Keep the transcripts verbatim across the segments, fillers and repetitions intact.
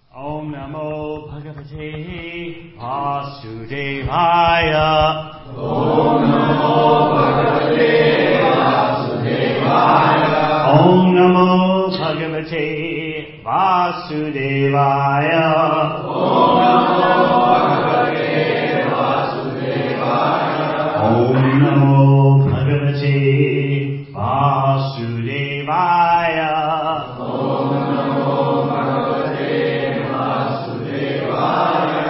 Om Namo Bhagavate Vasudevaya. Om Namo Bhagavate Vasudevaya. Om Namo Bhagavate Vasudevaya. Om Namo Bhagavate Vasudevaya. Om Namo Bhagavate Vasudevaya. Om Namo Bhagavate Vasudevaya.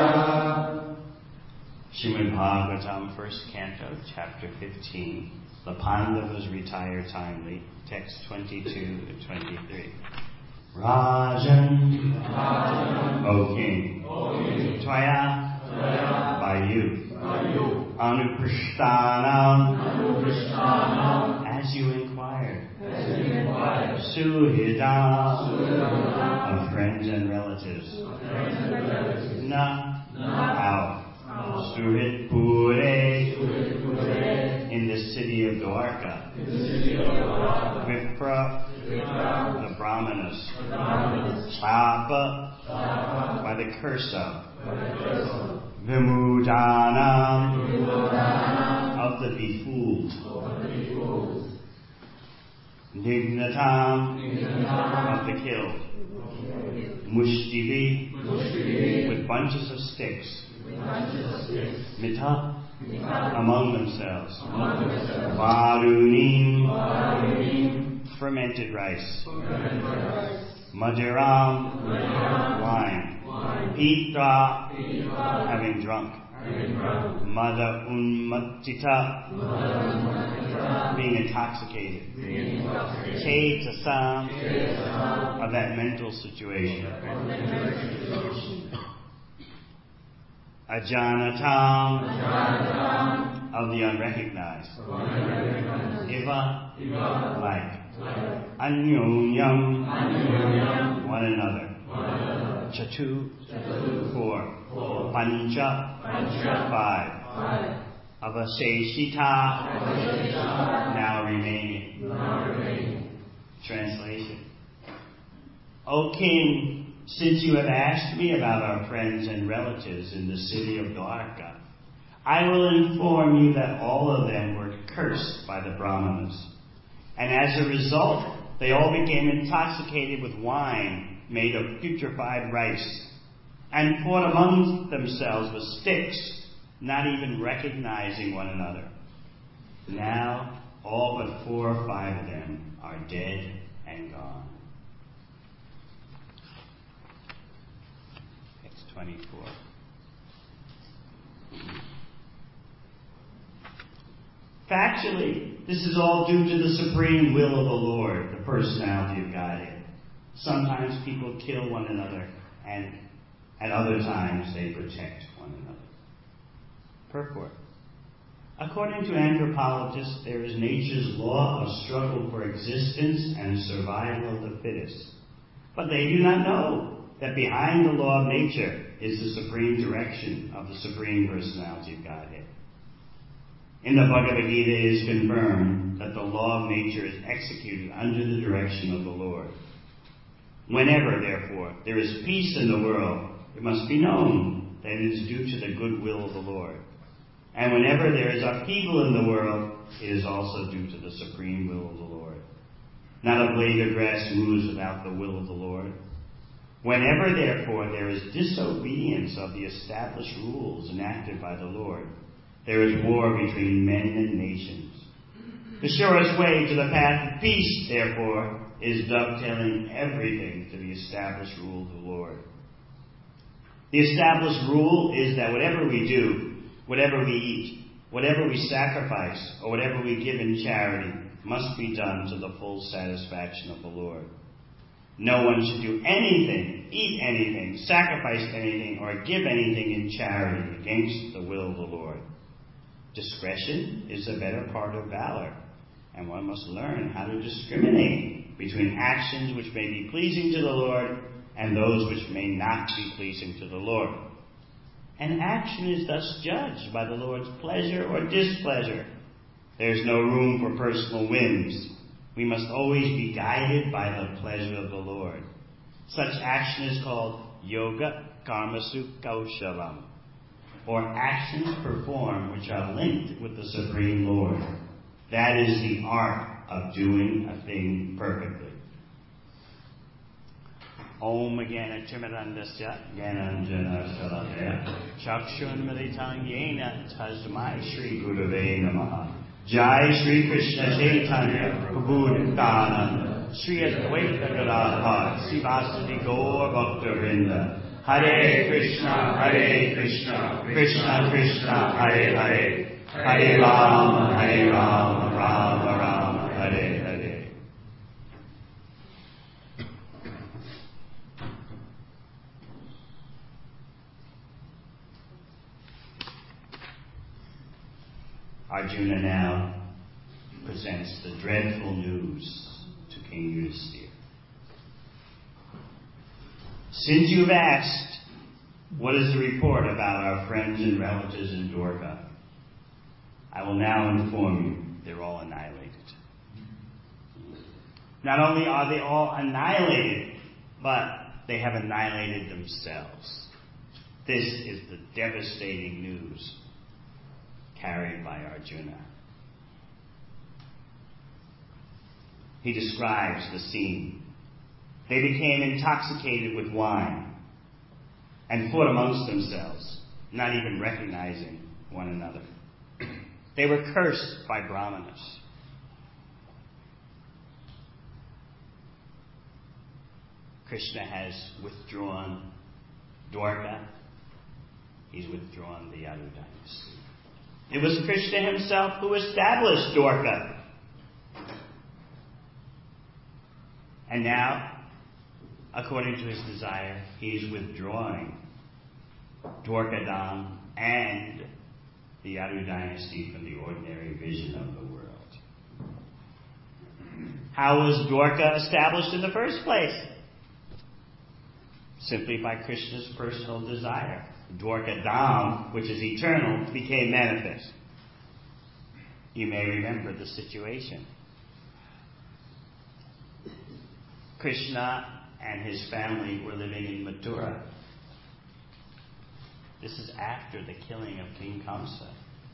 Srimad Bhagavatam, first canto, chapter fifteen. The Pandavas retire timely. Text twenty-two and twenty-three. Rajan, Rajan, O King, O King, Tvaya, Tvaya, by you, by you, Anuprishtanam, Anuprishtanam, as you inquired, as you inquired, Suhidam, Suhidam, of friends and relatives, of friends and relatives, Na, Na, out, out, Suhit Pure, Suhit Pure, in the city of Dwarka, in the city of Dwarka, Vipra, Vipra, the Brahmanas, the Brahmanas, Chapa, Chapa, by the curse of, by the curse of, Vimudanam, Vimudanam, of the befooled, of the befooled, Dignatam, Dignatam, of the killed, Mushtivi, Mushtivi, with bunches of sticks, with bunches of sticks, Mita, Mita, among themselves, among themselves, Varunim, Varunim, fermented rice, fermented rice, Madiram, Madiram, wine, wine, Pita, Pita, having drunk, having drunk, Mada Unmatita, Mada, being intoxicated, being intoxicated, Chetasam, Chetasam, of that mental situation, of the mental situation, Ajanatam, Ajanatam, of the unrecognized, of the unrecognized, Iva, Iva, like, like, Anyonyam, Anyonyam, one another, one another, Chatu, Chatu, four, four, Pancha, Pancha, five, five, Avasheshita, Avasheshita, now remaining. now remaining. Translation. O King, since you have asked me about our friends and relatives in the city of Dwarka, I will inform you that all of them were cursed by the Brahmanas. And as a result, they all became intoxicated with wine made of putrefied rice, and fought among themselves with sticks, not even recognizing one another. Now, all but four or five of them are dead and gone. Text twenty-four. Factually, this is all due to the supreme will of the Lord, the personality of Godhead. Sometimes people kill one another, and at other times they protect one another. Purport. According to anthropologists, there is nature's law of struggle for existence and survival of the fittest. But they do not know that behind the law of nature is the supreme direction of the supreme personality of Godhead. In the Bhagavad Gita it is confirmed that the law of nature is executed under the direction of the Lord. Whenever, therefore, there is peace in the world, it must be known that it is due to the good will of the Lord. And whenever there is upheaval in the world, it is also due to the supreme will of the Lord. Not a blade of grass moves without the will of the Lord. Whenever, therefore, there is disobedience of the established rules enacted by the Lord, there is war between men and nations. The surest way to the path of peace, therefore, is dovetailing everything to the established rule of the Lord. The established rule is that whatever we do, whatever we eat, whatever we sacrifice, or whatever we give in charity must be done to the full satisfaction of the Lord. No one should do anything, eat anything, sacrifice anything, or give anything in charity against the will of the Lord. Discretion is the better part of valor, and one must learn how to discriminate between actions which may be pleasing to the Lord and those which may not be pleasing to the Lord. An action is thus judged by the Lord's pleasure or displeasure. There is no room for personal whims. We must always be guided by the pleasure of the Lord. Such action is called yoga karmasu kaushalam, or actions performed which are linked with the Supreme Lord. That is the art of doing a thing perfectly. Om Gana Chimarandasya Gananjana Saladaya Chakshunmaditam Yena Tasmai Shri Gurave Namaha. Jai Shri Krishna Chaitanya Prabhu Nityananda Shri Advaita Gadadhar Sivasati Gaur Bhakta-vrinda. Hare Krishna, Hare Krishna, Krishna Krishna, Hare Hare, Hare Rama, Hare Rama, Rama Rama, Hare Hare. Arjuna now presents the dreadful news to King Yudhisthira. Since you've asked, what is the report about our friends and relatives in Dwarka? I will now inform you, they're all annihilated. Not only are they all annihilated, but they have annihilated themselves. This is the devastating news carried by Arjuna. He describes the scene. They became intoxicated with wine and fought amongst themselves, not even recognizing one another. They were cursed by Brahmanas. Krishna has withdrawn Dwarka. He's withdrawn the Yadu dynasty. It was Krishna himself who established Dwarka. And now, according to his desire, he is withdrawing Dwarkadam and the Yadu dynasty from the ordinary vision of the world. How was Dwarka established in the first place? Simply by Krishna's personal desire. Dwarkadam, which is eternal, became manifest. You may remember the situation. Krishna and his family were living in Mathura. This is after the killing of King Kamsa.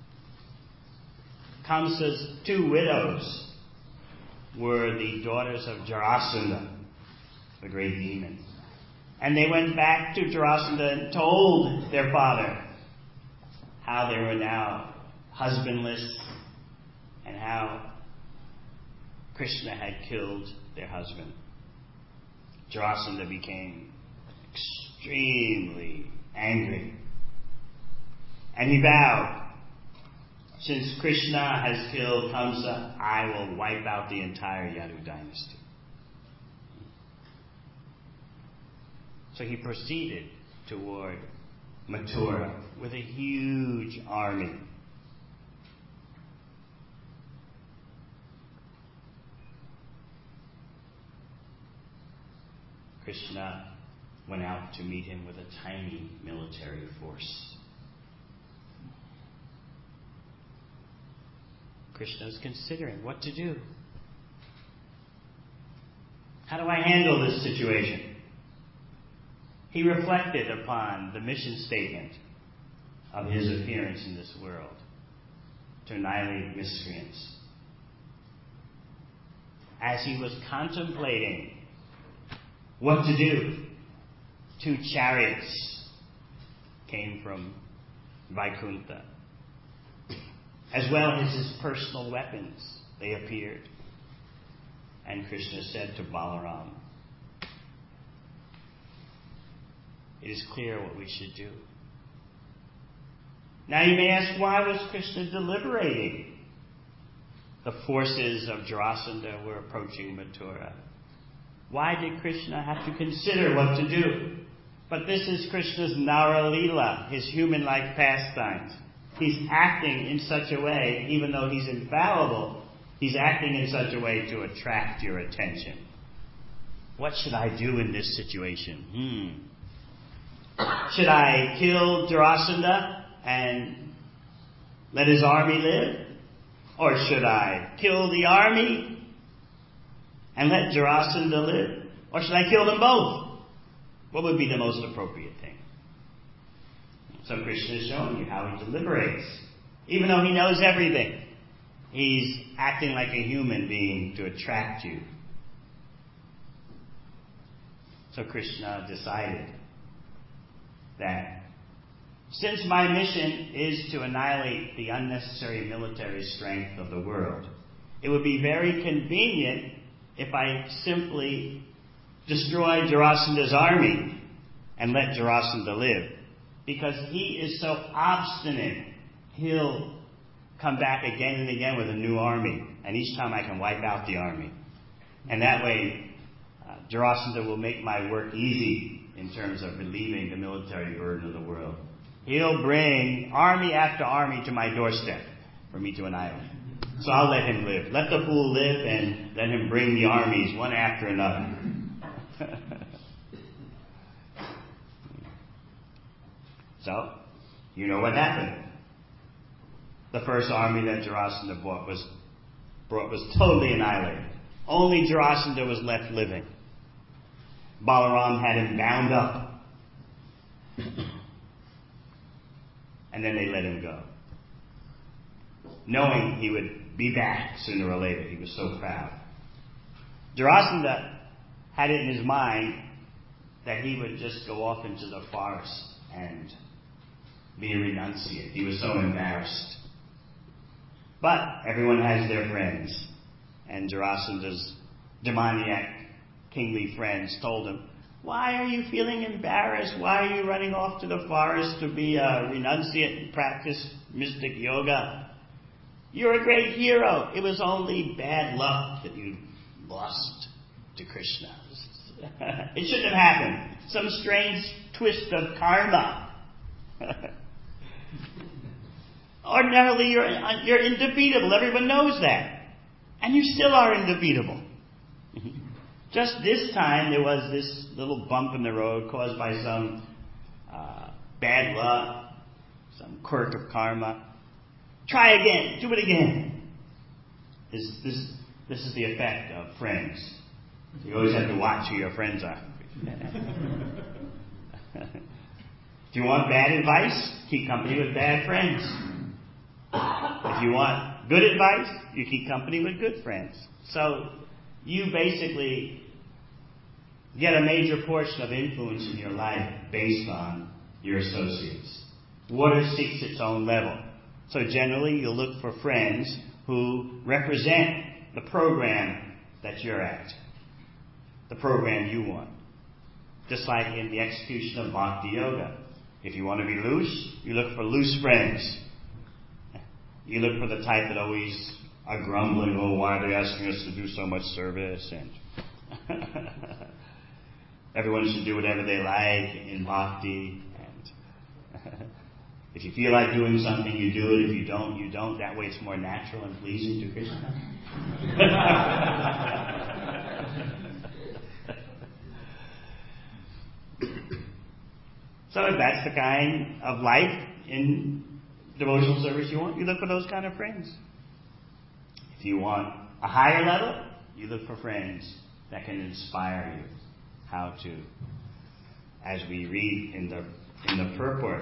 Kamsa's two widows were the daughters of Jarasandha, the great demon. And they went back to Jarasandha and told their father how they were now husbandless and how Krishna had killed their husband. Jarasandha became extremely angry. And he vowed, since Krishna has killed Kamsa, I will wipe out the entire Yadu dynasty. So he proceeded toward Mathura with a huge army. Krishna went out to meet him with a tiny military force. Krishna was considering what to do. How do I handle this situation? He reflected upon the mission statement of his appearance in this world, to annihilate miscreants. As he was contemplating what to do, two chariots came from Vaikuntha, as well as his personal weapons. They appeared. And Krishna said to Balaram, it is clear what we should do. Now you may ask, why was Krishna deliberating? The forces of Jarasandha were approaching Mathura. Why did Krishna have to consider what to do? But this is Krishna's Nara Leela, his human-like pastimes. He's acting in such a way, even though he's infallible, he's acting in such a way to attract your attention. What should I do in this situation? Hmm. Should I kill Jarasandha and let his army live? Or should I kill the army and let Jarasandha live? Or should I kill them both? What would be the most appropriate thing? So Krishna is showing you how he deliberates. Even though he knows everything, he's acting like a human being to attract you. So Krishna decided that since my mission is to annihilate the unnecessary military strength of the world, it would be very convenient if I simply destroy Jarasanda's army and let Jarasandha live. Because he is so obstinate, he'll come back again and again with a new army. And each time I can wipe out the army. And that way, uh, Jarasandha will make my work easy in terms of relieving the military burden of the world. He'll bring army after army to my doorstep for me to annihilate. So I'll let him live. Let the fool live and let him bring the armies one after another. So, you know what happened. The first army that Jarasandha brought was, brought was totally annihilated. Only Jarasandha was left living. Balaram had him bound up. And then they let him go. Knowing he would be back sooner or later. He was so proud. Jarasandha had it in his mind that he would just go off into the forest and be a renunciate. He was so embarrassed. But everyone has their friends. And Jarasandha's demoniac kingly friends told him, why are you feeling embarrassed? Why are you running off to the forest to be a renunciate and practice mystic yoga? You're a great hero. It was only bad luck that you lost to Krishna. It shouldn't have happened. Some strange twist of karma. Ordinarily, you're, you're indefeatable. Everyone knows that. And you still are indefeatable. Just this time, there was this little bump in the road caused by some uh, bad luck, some quirk of karma. Try again. Do it again. This, this, this is the effect of friends. You always have to watch who your friends are. If you want bad advice, keep company with bad friends. If you want good advice, you keep company with good friends. So you basically get a major portion of influence in your life based on your associates. Water seeks its own level. So generally, you'll look for friends who represent the program that you're at, the program you want. Just like in the execution of Bhakti Yoga. If you want to be loose, you look for loose friends. You look for the type that always are grumbling, oh, why are they asking us to do so much service? And everyone should do whatever they like in Bhakti. And if you feel like doing something, you do it. If you don't, you don't. That way it's more natural and pleasing to Krishna. So if that's the kind of life in devotional service you want, you look for those kind of friends. If you want a higher level, you look for friends that can inspire you how to, as we read in the in the purport,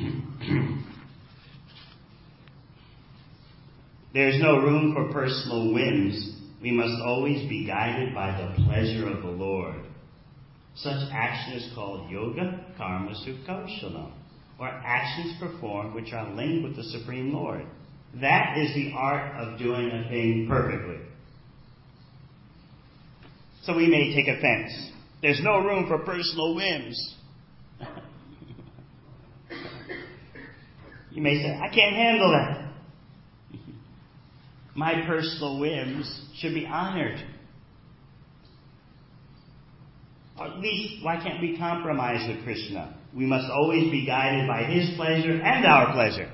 there's no room for personal whims. We must always be guided by the pleasure of the Lord. Such action is called yoga karma sukhaushalam, or actions performed which are linked with the Supreme Lord. That is the art of doing a thing perfectly. So we may take offense. There's no room for personal whims. You may say, I can't handle that. My personal whims should be honored. Or at least, why can't we compromise with Krishna? We must always be guided by His pleasure and our pleasure.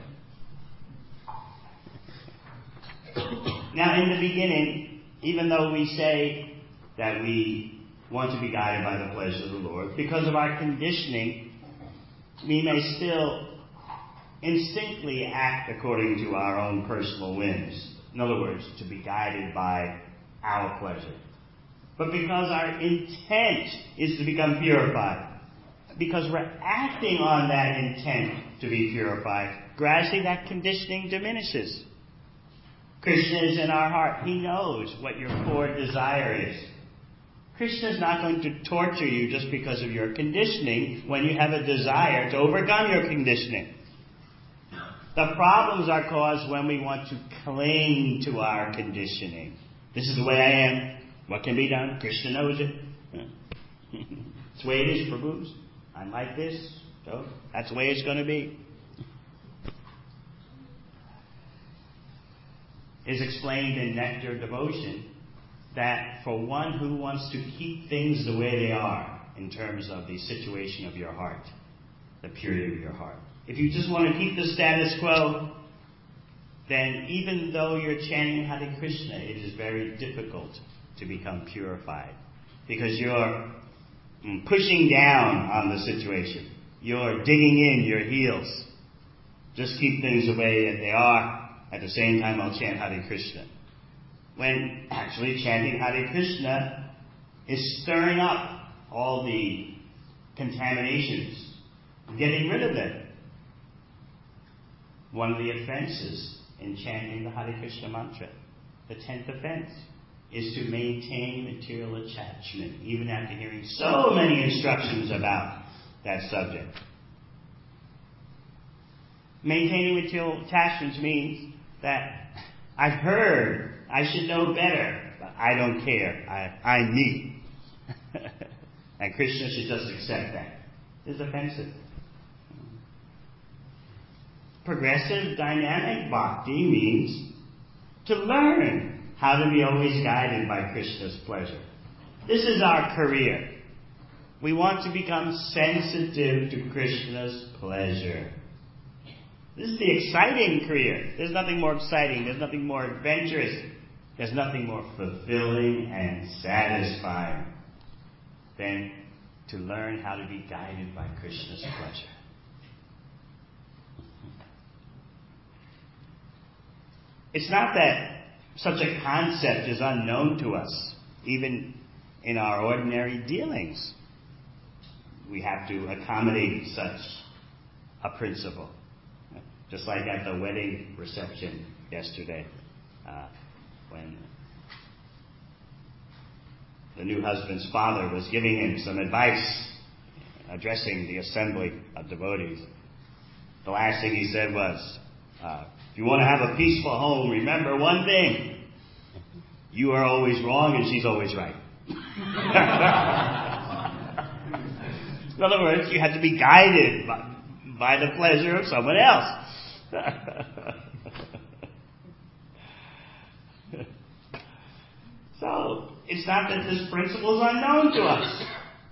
Now, in the beginning, even though we say that we want to be guided by the pleasure of the Lord, because of our conditioning, we may still instinctively act according to our own personal whims. In other words, to be guided by our pleasure. But because our intent is to become purified, because we're acting on that intent to be purified, gradually that conditioning diminishes. Krishna is in our heart. He knows what your core desire is. Krishna is not going to torture you just because of your conditioning when you have a desire to overcome your conditioning. The problems are caused when we want to cling to our conditioning. This is the way I am. What can be done? Krishna knows it. It's the way it is, Prabhus. I'm like this. So that's the way it's going to be. Is explained in Nectar Devotion that for one who wants to keep things the way they are in terms of the situation of your heart, the purity of your heart, if you just want to keep the status quo, then even though you're chanting Hare Krishna, it is very difficult to become purified because you're pushing down on the situation. You're digging in your heels. Just keep things the way that they are. At the same time, I'll chant Hare Krishna. When actually chanting Hare Krishna is stirring up all the contaminations, getting rid of them. One of the offenses in chanting the Hare Krishna mantra, the tenth offense, is to maintain material attachment, even after hearing so many instructions about that subject. Maintaining material attachments means that I've heard, I should know better, but I don't care. I, I'm me. And Krishna should just accept that. It's offensive. Progressive dynamic bhakti means to learn how to be always guided by Krishna's pleasure. This is our career. We want to become sensitive to Krishna's pleasure. This is the exciting career. There's nothing more exciting. There's nothing more adventurous. There's nothing more fulfilling and satisfying than to learn how to be guided by Krishna's pleasure. It's not that such a concept is unknown to us, even in our ordinary dealings. We have to accommodate such a principle. Just like at the wedding reception yesterday, uh, when the new husband's father was giving him some advice, addressing the assembly of devotees. The last thing he said was, uh, if you want to have a peaceful home, remember one thing. You are always wrong and she's always right. In other words, you have to be guided by, by the pleasure of someone else. So, it's not that this principle is unknown to us.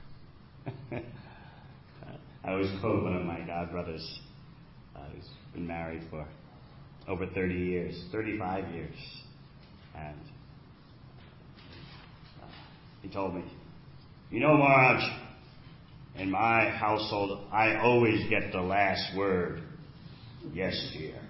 I always quote one of my godbrothers uh, who's been married for over thirty years, thirty-five years. And uh, he told me, you know, Maharaj, in my household, I always get the last word. Yes, dear.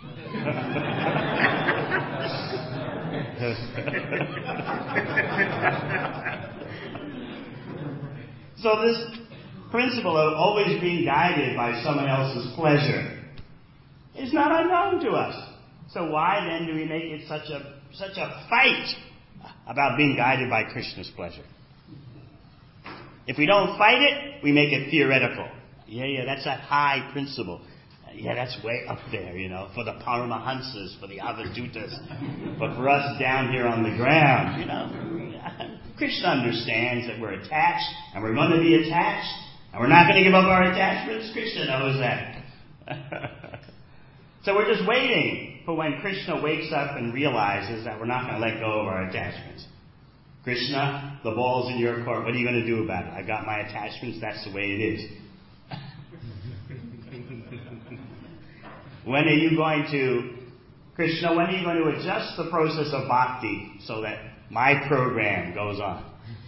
So this principle of always being guided by someone else's pleasure is not unknown to us. So why then do we make it such a such a fight about being guided by Krishna's pleasure? If we don't fight it, we make it theoretical. Yeah, yeah, that's a high principle. Yeah, that's way up there, you know, for the Paramahansas, for the Avadutas. But for us down here on the ground, you know, Krishna understands that we're attached, and we're going to be attached, and we're not going to give up our attachments. Krishna knows that. So we're just waiting for when Krishna wakes up and realizes that we're not going to let go of our attachments. Krishna, the ball's in your court. What are you going to do about it? I got my attachments. That's the way it is. When are you going to, Krishna, when are you going to adjust the process of bhakti so that my program goes on?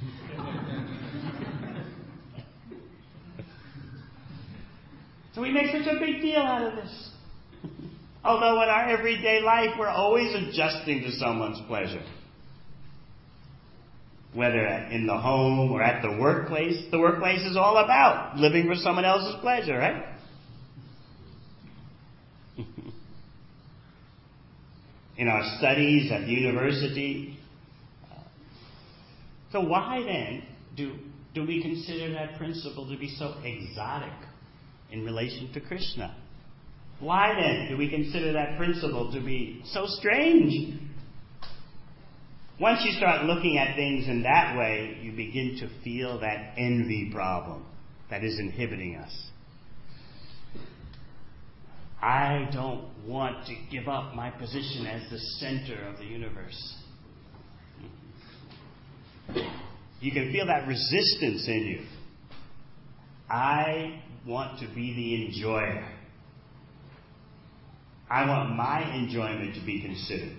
So we make such a big deal out of this. Although in our everyday life, we're always adjusting to someone's pleasure. whether in the home or at the workplace. The workplace is all about living for someone else's pleasure, right? In our studies at the university. So why then do, do we consider that principle to be so exotic in relation to Krishna? Why then do we consider that principle to be so strange? Once you start looking at things in that way, you begin to feel that envy problem that is inhibiting us. I don't want to give up my position as the center of the universe. You can feel that resistance in you. I want to be the enjoyer. I want my enjoyment to be considered.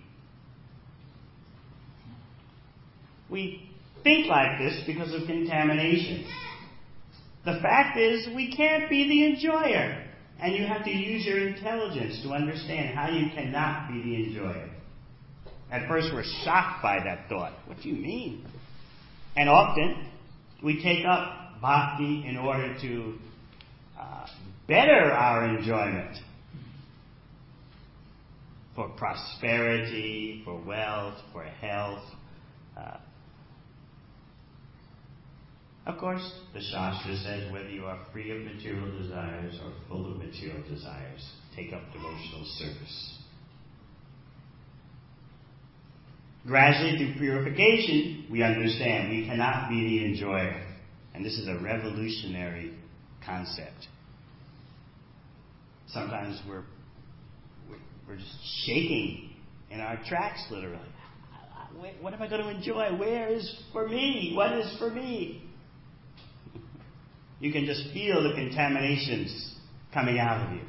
We think like this because of contamination. The fact is, we can't be the enjoyer. And you have to use your intelligence to understand how you cannot be the enjoyer. At first, we're shocked by that thought. What do you mean? And often, we take up bhakti in order to uh, better our enjoyment. For prosperity, for wealth, for health. Uh, Of course, the Shastra says whether you are free of material desires or full of material desires, take up devotional service. Gradually, through purification, we understand we cannot be the enjoyer. And this is a revolutionary concept. Sometimes we're, we're just shaking in our tracks, literally. What am I going to enjoy? Where is for me? What is for me? You can just feel the contaminations coming out of you.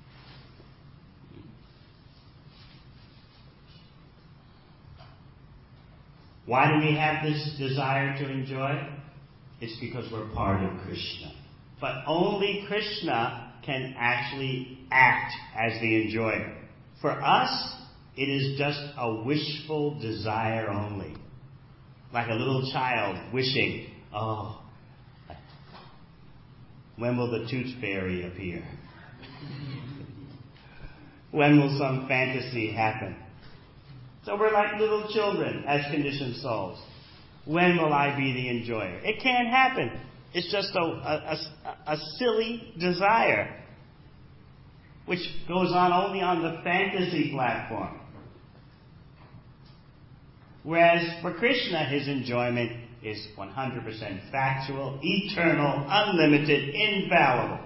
Why do we have this desire to enjoy? It's because we're part of Krishna. But only Krishna can actually act as the enjoyer. For us, it is just a wishful desire only. Like a little child wishing, oh, when will the tooth fairy appear? When will some fantasy happen? So we're like little children as conditioned souls. When will I be the enjoyer? It can't happen. It's just a, a, a, a silly desire, which goes on only on the fantasy platform. Whereas for Krishna, his enjoyment is one hundred percent factual, eternal, unlimited, infallible.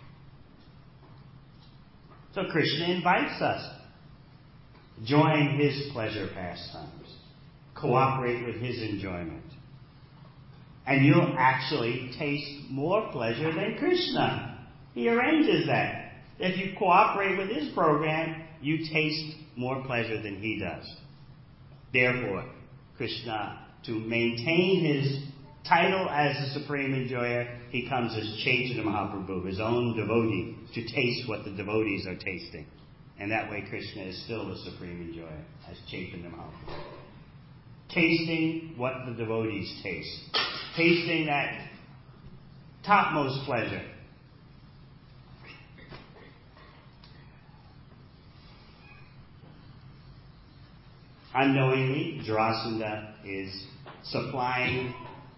So Krishna invites us. Join his pleasure pastimes. Cooperate with his enjoyment. And you'll actually taste more pleasure than Krishna. He arranges that. If you cooperate with his program, you taste more pleasure than he does. Therefore, Krishna, to maintain his title as the supreme enjoyer, he comes as Chaitanya Mahaprabhu, his own devotee, to taste what the devotees are tasting. And that way Krishna is still the supreme enjoyer, as Chaitanya Mahaprabhu. Tasting what the devotees taste. Tasting that topmost pleasure. Unknowingly, Jarasandha is supplying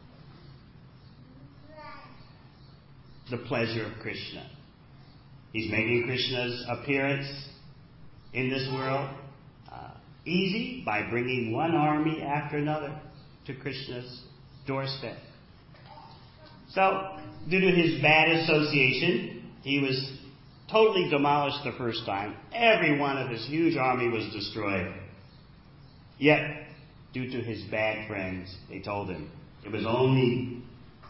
the pleasure of Krishna. He's making Krishna's appearance in this world uh, easy by bringing one army after another to Krishna's doorstep. So, due to his bad association, he was totally demolished the first time. Every one of his huge army was destroyed. Yet, due to his bad friends, they told him it was only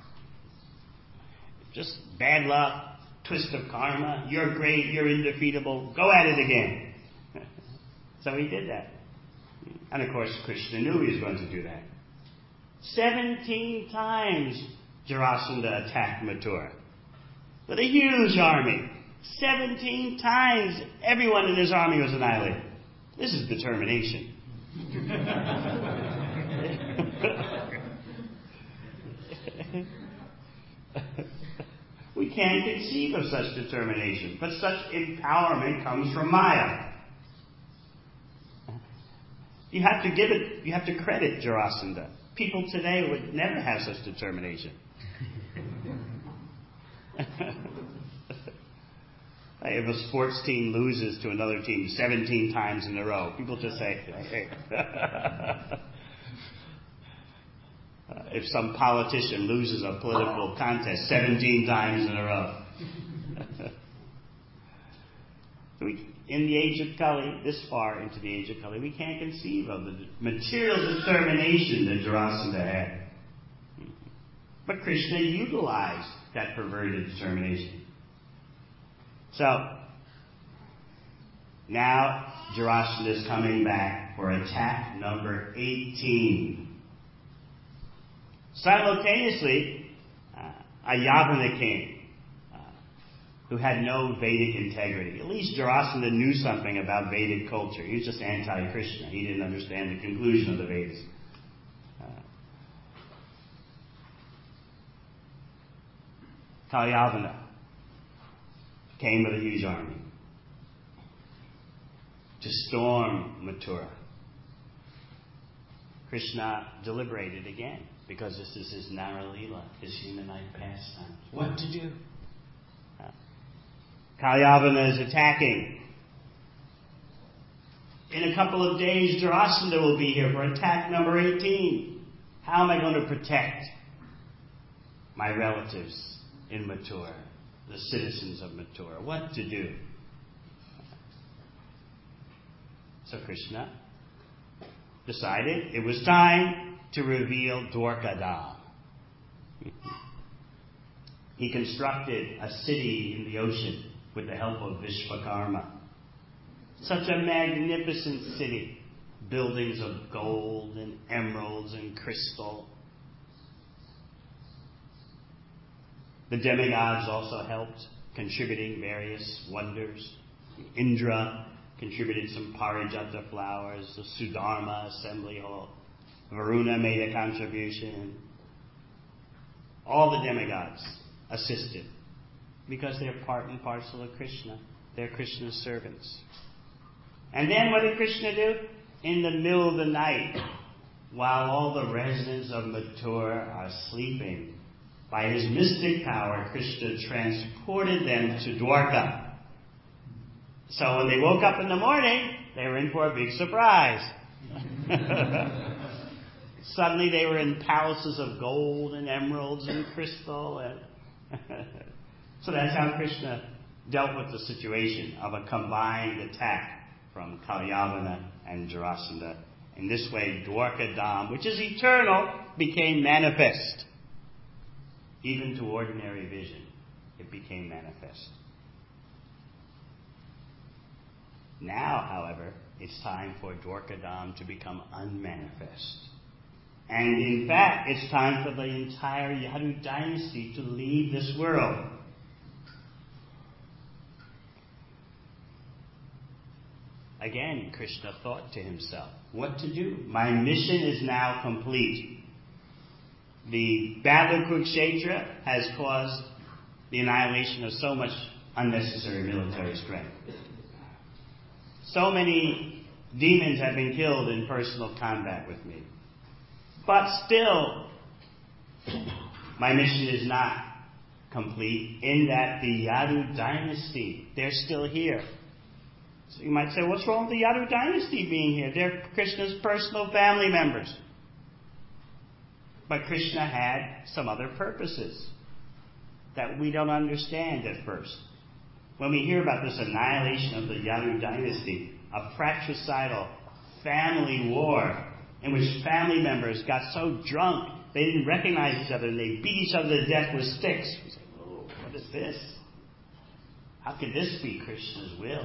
just bad luck, twist of karma, you're great, you're indefeatable, go at it again. So he did that. And of course, Krishna knew he was going to do that. Seventeen times Jarasandha attacked Mathura with a huge army. Seventeen times everyone in his army was annihilated. This is determination. We can't conceive of such determination, but such empowerment comes from Maya. You have to give it, you have to credit Jarasandha. People today would never have such determination. If a sports team loses to another team seventeen times in a row, people just say, hey. If some politician loses a political contest seventeen times in a row. we, in the age of Kali, this far into the age of Kali, we can't conceive of the material determination that Jarasandha had. But Krishna utilized that perverted determination. So, now Jarasandha is coming back for attack number eighteen. Simultaneously, uh, a Yavana king uh, who had no Vedic integrity. At least Jarasandha knew something about Vedic culture. He was just anti-Krishna. He didn't understand the conclusion of the Vedas. Uh, Kalyavana came with a huge army to storm Mathura. Krishna deliberated again, because this is his Naralila, his humanite pastime. What to do? Uh, Kalyavana is attacking. In a couple of days, Jarasandha will be here for attack number eighteen. How am I going to protect my relatives in Mathura, the citizens of Mathura? What to do? So Krishna decided it was time to reveal Dwarkadam. He constructed a city in the ocean with the help of Vishvakarma. Such a magnificent city. Buildings of gold and emeralds and crystal. The demigods also helped, contributing various wonders. Indra contributed some parijata flowers, the Sudharma assembly hall. Varuna made a contribution. All the demigods assisted because they're part and parcel of Krishna. They're Krishna's servants. And then what did Krishna do? In the middle of the night, while all the residents of Mathura are sleeping, by his mystic power, Krishna transported them to Dwarka. So when they woke up in the morning, they were in for a big surprise. Suddenly they were in palaces of gold and emeralds and crystal. And so that's how Krishna dealt with the situation of a combined attack from Kalyavana and Jarasandha. In this way, Dwarkadam, which is eternal, became manifest. Even to ordinary vision, it became manifest. Now, however, it's time for Dwarkadam to become unmanifest. And in fact, it's time for the entire Yadu dynasty to leave this world. Again, Krishna thought to himself, what to do? My mission is now complete. The battle of Kurukshetra has caused the annihilation of so much unnecessary military strength. So many demons have been killed in personal combat with me. But still, my mission is not complete in that the Yadu dynasty, they're still here. So you might say, what's wrong with the Yadu dynasty being here? They're Krishna's personal family members. But Krishna had some other purposes that we don't understand at first. When we hear about this annihilation of the Yadu dynasty, a fratricidal family war in which family members got so drunk they didn't recognize each other and they beat each other to death with sticks. We say, oh, what is this? How could this be Krishna's will?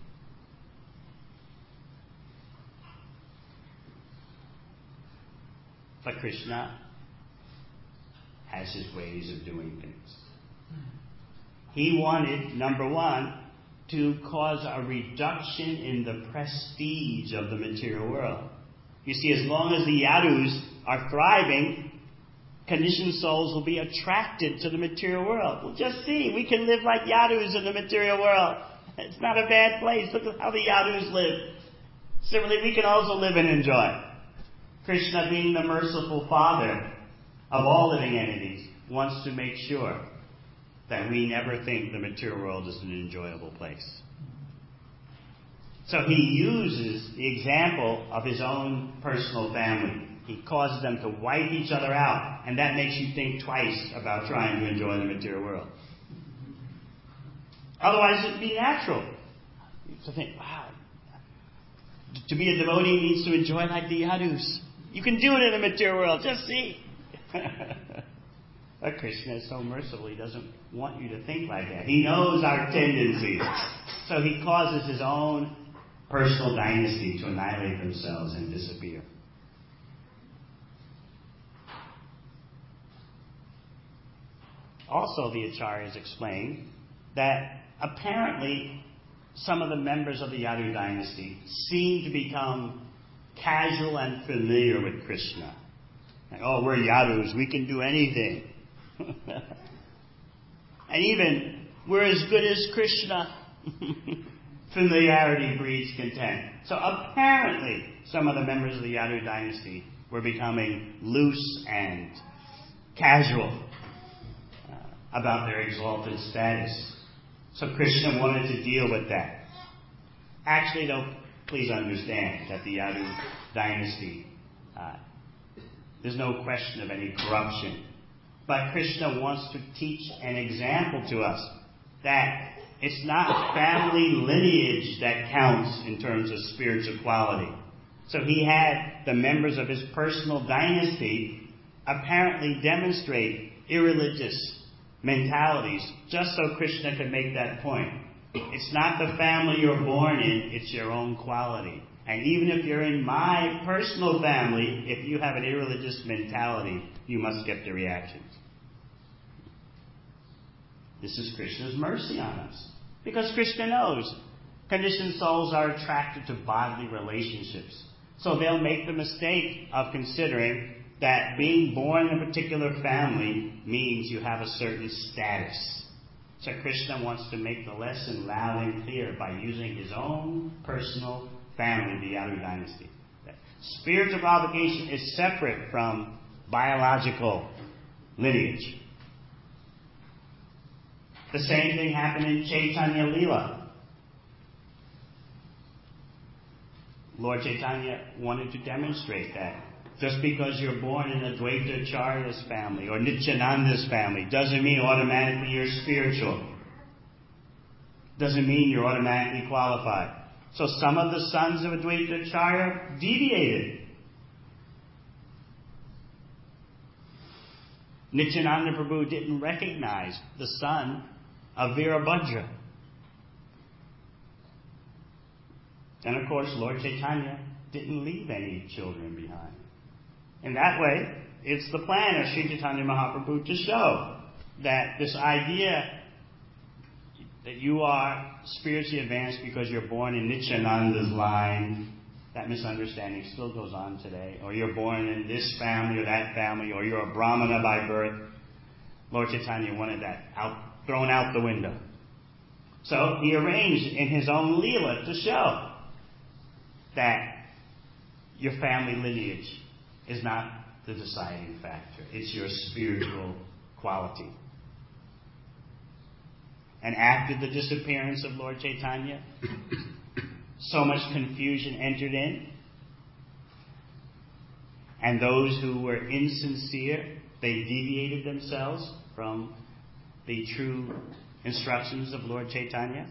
But Krishna has his ways of doing things. He wanted, number one, to cause a reduction in the prestige of the material world. You see, as long as the Yadus are thriving, conditioned souls will be attracted to the material world. Well, just see, we can live like Yadus in the material world. It's not a bad place. Look at how the Yadus live. Similarly, we can also live and enjoy. Krishna, being the merciful Father of all living entities, wants to make sure that we never think the material world is an enjoyable place. So he uses the example of his own personal family. He causes them to wipe each other out, and that makes you think twice about trying to enjoy the material world. Otherwise, it'd be natural to think, wow, to be a devotee needs to enjoy like the Yadus. You can do it in the material world, just see. But Krishna is so merciful, he doesn't want you to think like that. He knows our tendencies. So he causes his own personal dynasty to annihilate themselves and disappear. Also, the Acharyas explain that apparently some of the members of the Yadu dynasty seem to become casual and familiar with Krishna. Like, oh, we're Yadus, we can do anything. And even, we're as good as Krishna. Familiarity breeds contempt. So apparently, some of the members of the Yadu dynasty were becoming loose and casual uh, about their exalted status. So Krishna wanted to deal with that. Actually, though, please understand that the Yadu dynasty, uh, there's no question of any corruption. But Krishna wants to teach an example to us that it's not family lineage that counts in terms of spiritual quality. So he had the members of his personal dynasty apparently demonstrate irreligious mentalities just so Krishna could make that point. It's not the family you're born in, it's your own quality. And even if you're in my personal family, if you have an irreligious mentality, you must get the reactions. This is Krishna's mercy on us. Because Krishna knows conditioned souls are attracted to bodily relationships. So they'll make the mistake of considering that being born in a particular family means you have a certain status. So Krishna wants to make the lesson loud and clear by using his own personal family, the Yadu dynasty. Spiritual obligation is separate from biological lineage. The same thing happened in Chaitanya Leela. Lord Chaitanya wanted to demonstrate that just because you're born in a Advaita Acharya's family or Nityananda's family doesn't mean automatically you're spiritual. Doesn't mean you're automatically qualified. So some of the sons of Advaita Acharya deviated. Nityananda Prabhu didn't recognize the son of Virabhadra. And of course, Lord Chaitanya didn't leave any children behind. In that way, it's the plan of Sri Chaitanya Mahaprabhu to show that this idea that you are spiritually advanced because you're born in Nityananda's line, that misunderstanding still goes on today. Or you're born in this family or that family, or you're a Brahmana by birth. Lord Chaitanya wanted that out, thrown out the window. So he arranged in his own Leela to show that your family lineage is not the deciding factor. It's your spiritual quality. And after the disappearance of Lord Chaitanya, so much confusion entered in. And those who were insincere, they deviated themselves from the true instructions of Lord Chaitanya.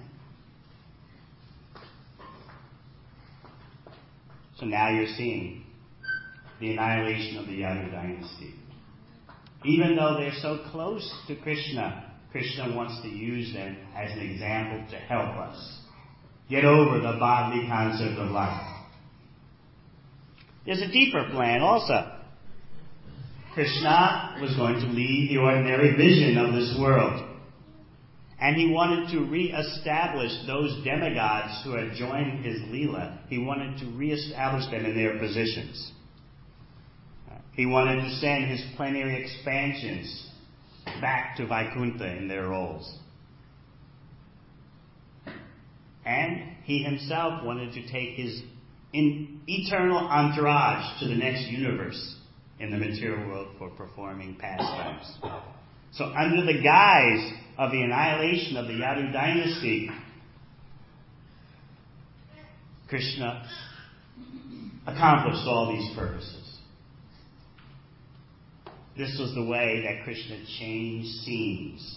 So now you're seeing the annihilation of the Yadu dynasty. Even though they're so close to Krishna, Krishna wants to use them as an example to help us get over the bodily concept of life. There's a deeper plan also. Krishna was going to leave the ordinary vision of this world. And he wanted to re-establish those demigods who had joined his Leela. He wanted to re-establish them in their positions. He wanted to send his plenary expansions back to Vaikuntha in their roles. And he himself wanted to take his in eternal entourage to the next universe in the material world for performing pastimes. So under the guise of the annihilation of the Yadu dynasty, Krishna accomplished all these purposes. This was the way that Krishna changed scenes.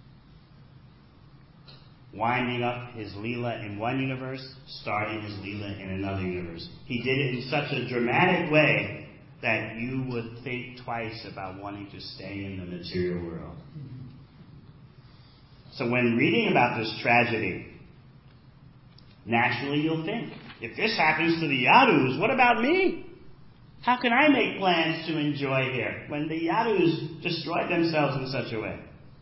Winding up his Leela in one universe, starting his Leela in another universe. He did it in such a dramatic way that you would think twice about wanting to stay in the material world. So when reading about this tragedy, naturally you'll think, if this happens to the Yadus, what about me? How can I make plans to enjoy here when the Yadus destroyed themselves in such a way?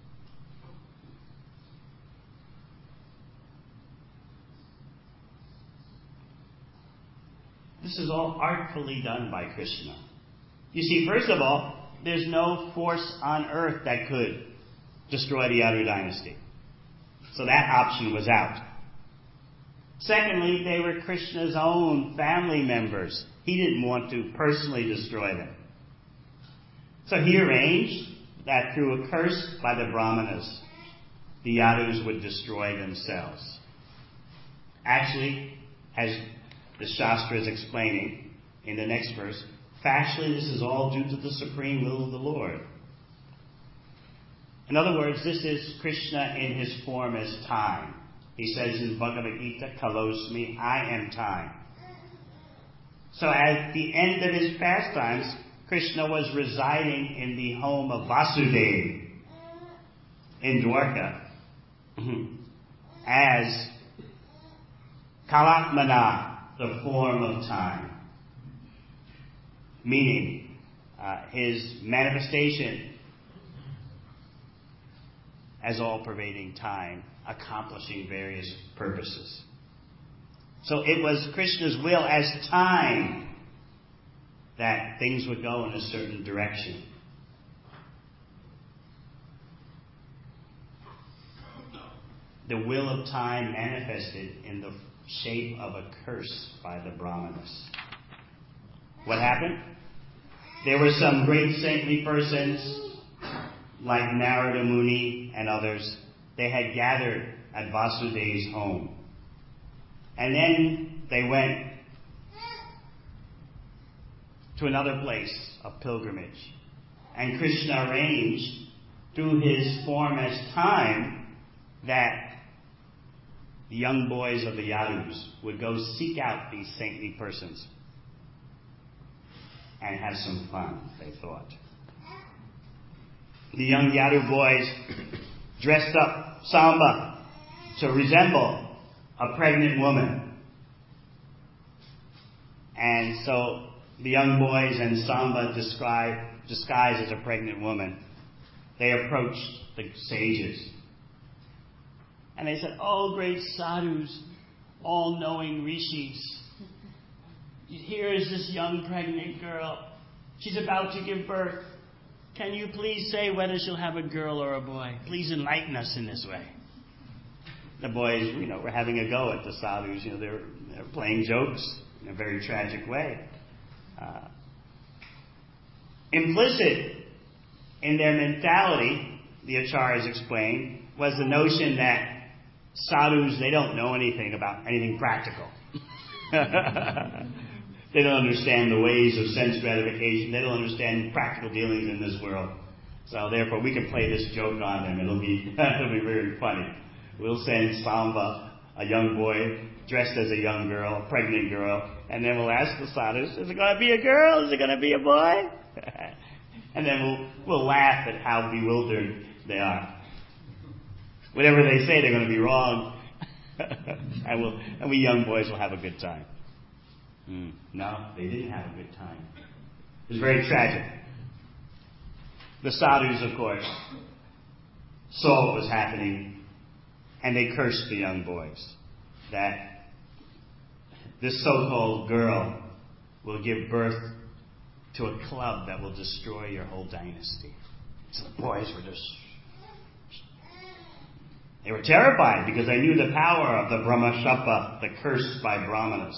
This is all artfully done by Krishna. You see, first of all, there's no force on earth that could destroy the Yadu dynasty. So that option was out. Secondly, they were Krishna's own family members. He didn't want to personally destroy them. So he arranged that through a curse by the Brahmanas, the Yadus would destroy themselves. Actually, as the Shastra is explaining in the next verse, factually this is all due to the supreme will of the Lord. In other words, this is Krishna in his form as time. He says in Bhagavad Gita, Kalosmi, I am time. So at the end of his pastimes, Krishna was residing in the home of Vasudeva in Dwarka as Kalatmana, the form of time. Meaning, uh, his manifestation as all-pervading time, accomplishing various purposes. So it was Krishna's will as time that things would go in a certain direction. The will of time manifested in the shape of a curse by the Brahmanas. What happened? There were some great saintly persons like Narada Muni and others. They had gathered at Vasudeva's home. And then they went to another place of pilgrimage. And Krishna arranged through his form as time that the young boys of the Yadus would go seek out these saintly persons and have some fun, they thought. The young Yadu boys dressed up Samba to resemble a pregnant woman. And so the young boys and Samba described, disguised as a pregnant woman, they approached the sages. And they said, oh, great sadhus, all-knowing rishis, here is this young pregnant girl. She's about to give birth. Can you please say whether she'll have a girl or a boy? Please enlighten us in this way. The boys, you know, were having a go at the sadhus. You know, they're, they're playing jokes in a very tragic way. Uh, implicit in their mentality, the acharyas explained, was the notion that sadhus, they don't know anything about anything practical. They don't understand the ways of sense gratification. They don't understand practical dealings in this world. So therefore, we can play this joke on them. It'll be it'll be very funny. We'll send Samba, a young boy, dressed as a young girl, a pregnant girl, and then we'll ask the sadhus, is it going to be a girl? Is it going to be a boy? And then we'll we'll laugh at how bewildered they are. Whatever they say, they're going to be wrong. and, we'll, and we young boys will have a good time. Mm. No, they didn't have a good time. It was very tragic. The sadhus, of course, saw what was happening, and they cursed the young boys that this so-called girl will give birth to a club that will destroy your whole dynasty. So the boys were just... They were terrified because they knew the power of the Brahmashapa, the curse by Brahmanas.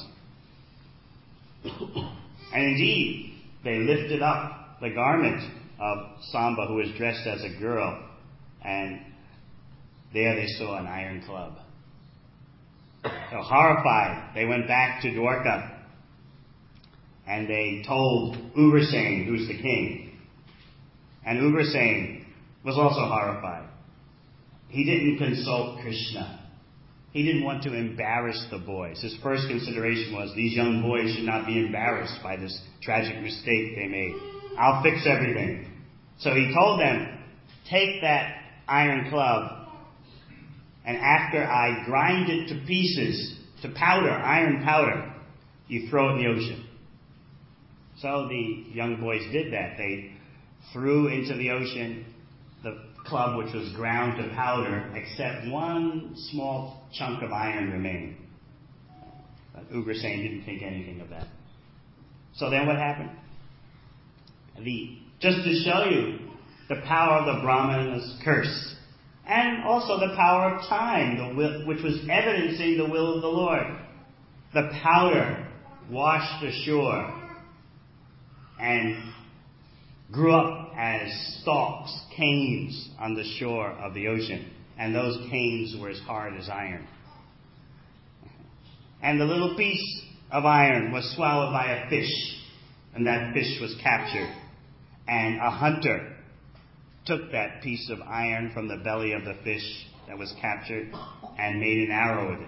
And indeed, they lifted up the garment of Samba, who was dressed as a girl, and there they saw an iron club. So horrified, they went back to Dwarka, and they told Ugrasen, who's the king. And Ugrasen was also horrified. He didn't consult Krishna. He didn't want to embarrass the boys. His first consideration was these young boys should not be embarrassed by this tragic mistake they made. I'll fix everything. So he told them, take that iron club, and after I grind it to pieces, to powder, iron powder, you throw it in the ocean. So the young boys did that. They threw into the ocean the club which was ground to powder, except one small chunk of iron remained. But Ugrasen didn't think anything of that. So then what happened? The, just to show you the power of the Brahmana's curse, and also the power of time, the will, which was evidencing the will of the Lord. The powder washed ashore and grew up as stalks, canes on the shore of the ocean. And those canes were as hard as iron. And the little piece of iron was swallowed by a fish, and that fish was captured. And a hunter took that piece of iron from the belly of the fish that was captured and made an arrow with it.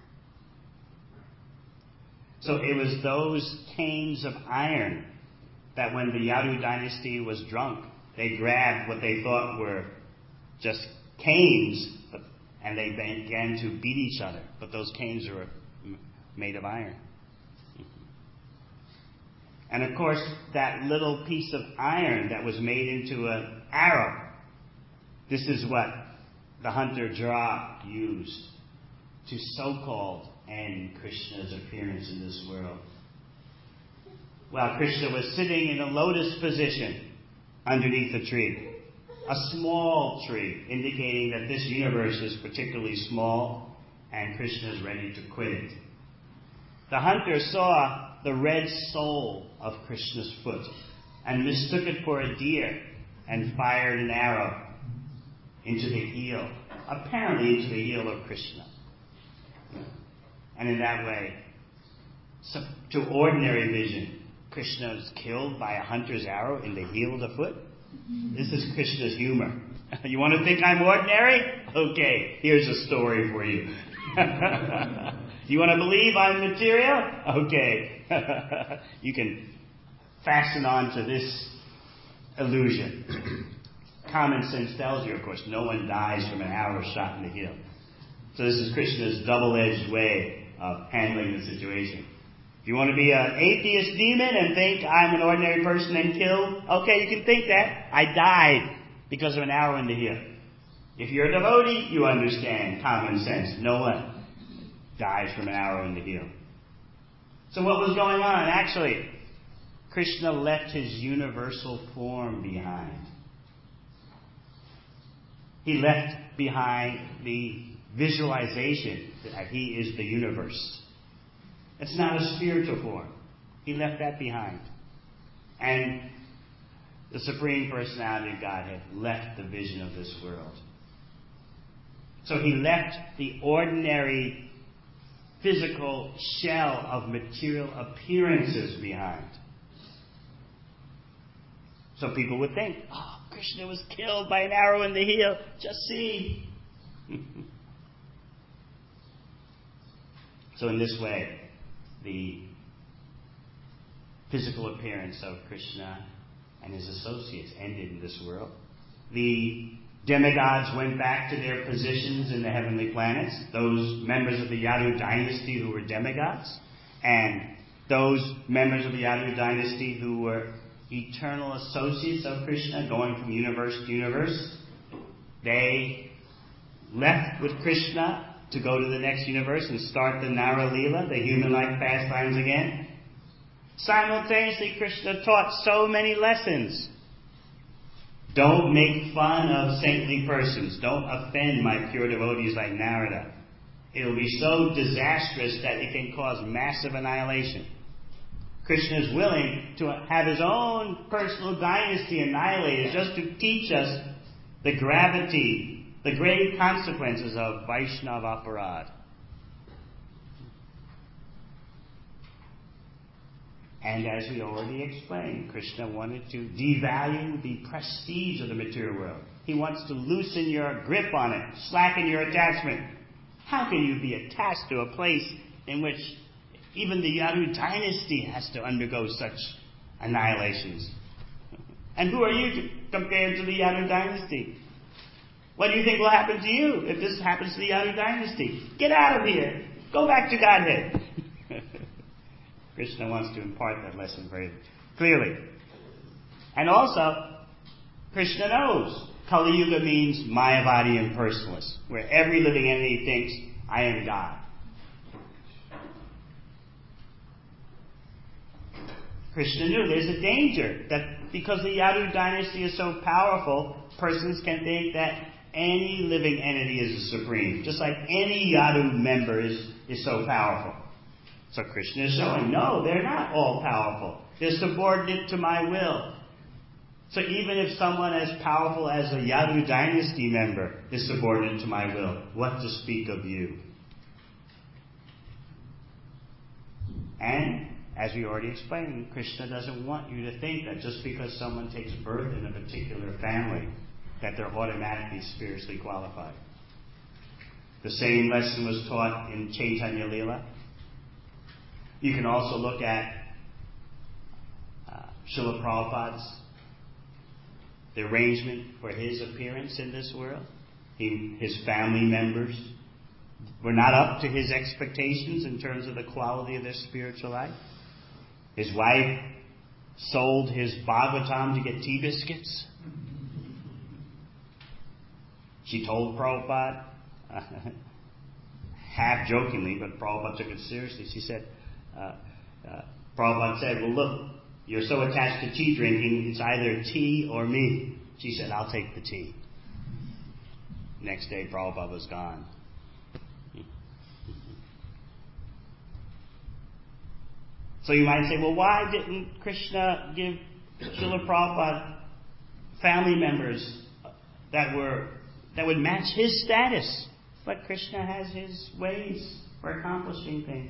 So it was those canes of iron that when the Yadu dynasty was drunk, they grabbed what they thought were just canes, but, and they began to beat each other. But those canes were m- made of iron. And of course, that little piece of iron that was made into an arrow, this is what the hunter Jara used to so-called end Krishna's appearance in this world. While Krishna was sitting in a lotus position underneath a tree, a small tree, indicating that this universe is particularly small and Krishna is ready to quit it. The hunter saw the red sole of Krishna's foot and mistook it for a deer and fired an arrow into the heel, apparently into the heel of Krishna. And in that way, so to ordinary vision, Krishna was killed by a hunter's arrow in the heel of the foot. This is Krishna's humor. You want to think I'm ordinary? Okay, here's a story for you. You want to believe I'm material? Okay. You can fasten on to this illusion. Common sense tells you, of course, no one dies from an arrow shot in the heel. So this is Krishna's double-edged way of handling the situation. If you want to be an atheist demon and think I'm an ordinary person and killed, okay, you can think that. I died because of an arrow in the heel. If you're a devotee, you understand common sense. No one dies from an arrow in the heel. So what was going on? Actually, Krishna left his universal form behind. He left behind the visualization that he is the universe. It's not a spiritual form. He left that behind. And the Supreme Personality of Godhead left the vision of this world. So he left the ordinary physical shell of material appearances behind. So people would think, oh, Krishna was killed by an arrow in the heel. Just see. So in this way, the physical appearance of Krishna and his associates ended in this world. The demigods went back to their positions in the heavenly planets, those members of the Yadu dynasty who were demigods, and those members of the Yadu dynasty who were eternal associates of Krishna, going from universe to universe. They left with Krishna to go to the next universe and start the Nara Leela, the human-like pastimes again. Simultaneously, Krishna taught so many lessons. Don't make fun of saintly persons. Don't offend my pure devotees like Narada. It will be so disastrous that it can cause massive annihilation. Krishna is willing to have his own personal dynasty annihilated just to teach us the gravity, the grave consequences of Vaishnava Aparad. And as we already explained, Krishna wanted to devalue the prestige of the material world. He wants to loosen your grip on it, slacken your attachment. How can you be attached to a place in which even the Yadu dynasty has to undergo such annihilations? And who are you to, compared to the Yadu dynasty? What do you think will happen to you if this happens to the Yadu dynasty? Get out of here. Go back to Godhead. Krishna wants to impart that lesson very clearly. And also, Krishna knows Kali Yuga means Mayavadi impersonalist, where every living entity thinks, I am God. Krishna knew there's a danger that because the Yadu dynasty is so powerful, persons can think that any living entity is the supreme, just like any Yadu member is, is so powerful. So Krishna is showing, no, they're not all powerful. They're subordinate to my will. So even if someone as powerful as a Yadu dynasty member is subordinate to my will, what to speak of you? And, as we already explained, Krishna doesn't want you to think that just because someone takes birth in a particular family, that they're automatically spiritually qualified. The same lesson was taught in Chaitanya Leela. You can also look at uh, Srila Prabhupada's the arrangement for his appearance in this world. He, his family members were not up to his expectations in terms of the quality of their spiritual life. His wife sold his Bhagavatam to get tea biscuits. She told Prabhupada, uh, half jokingly, but Prabhupada took it seriously. She said, uh, uh, Prabhupada said, well, look, you're so attached to tea drinking, it's either tea or me. She said, I'll take the tea. Next day, Prabhupada was gone. So you might say, well, why didn't Krishna give Srila Prabhupada family members that were that would match his status? But Krishna has his ways for accomplishing things.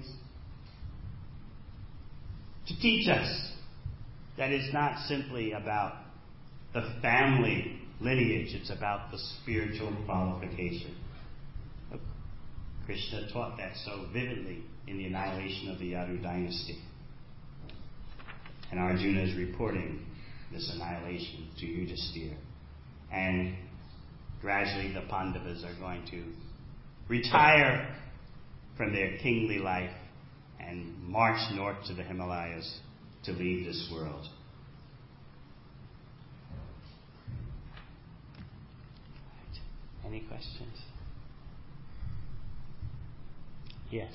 To teach us that it's not simply about the family lineage, it's about the spiritual qualification. Krishna taught that so vividly in the annihilation of the Yadu dynasty. And Arjuna is reporting this annihilation to Yudhisthira. And gradually the Pandavas are going to retire from their kingly life and march north to the Himalayas to leave this world. Right. Any questions? Yes.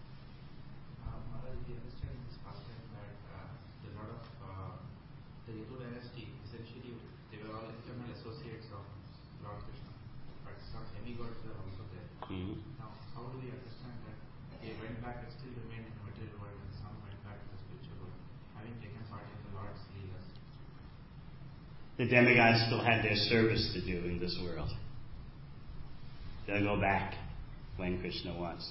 The Yadu dynasty, essentially, they were all external associates of Lord Krishna, but some demigods were also there. Mm-hmm. Now, how do we understand that they went back and still remained in the material world, and some went back to the spiritual world, having taken part in the Lord's leelas? The demigods still had their service to do in this world. They'll go back when Krishna wants.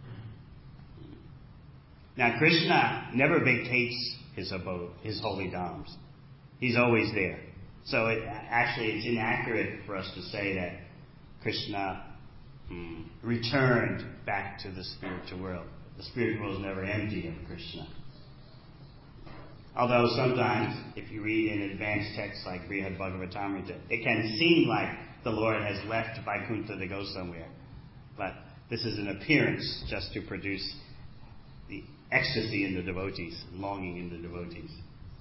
Now, Krishna never vacates his abode, his holy dhams. He's always there. So it, actually it's inaccurate for us to say that Krishna hmm, returned back to the spiritual world. The spiritual world is never empty of Krishna. Although sometimes, if you read in advanced texts like Brihad Bhagavatamrita, it can seem like the Lord has left Vaikuntha to go somewhere. But this is an appearance just to produce the ecstasy in the devotees, longing in the devotees.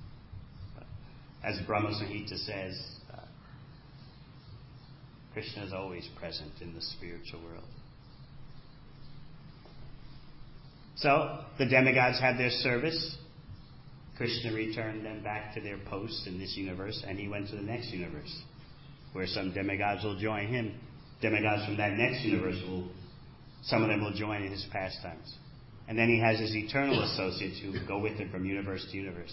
As Brahma Samhita says, uh, Krishna is always present in the spiritual world. So, the demigods had their service. Krishna returned them back to their posts in this universe, and he went to the next universe, where some demigods will join him. Demigods from that next universe will, some of them will join in his pastimes. And then he has his eternal associates who go with him from universe to universe.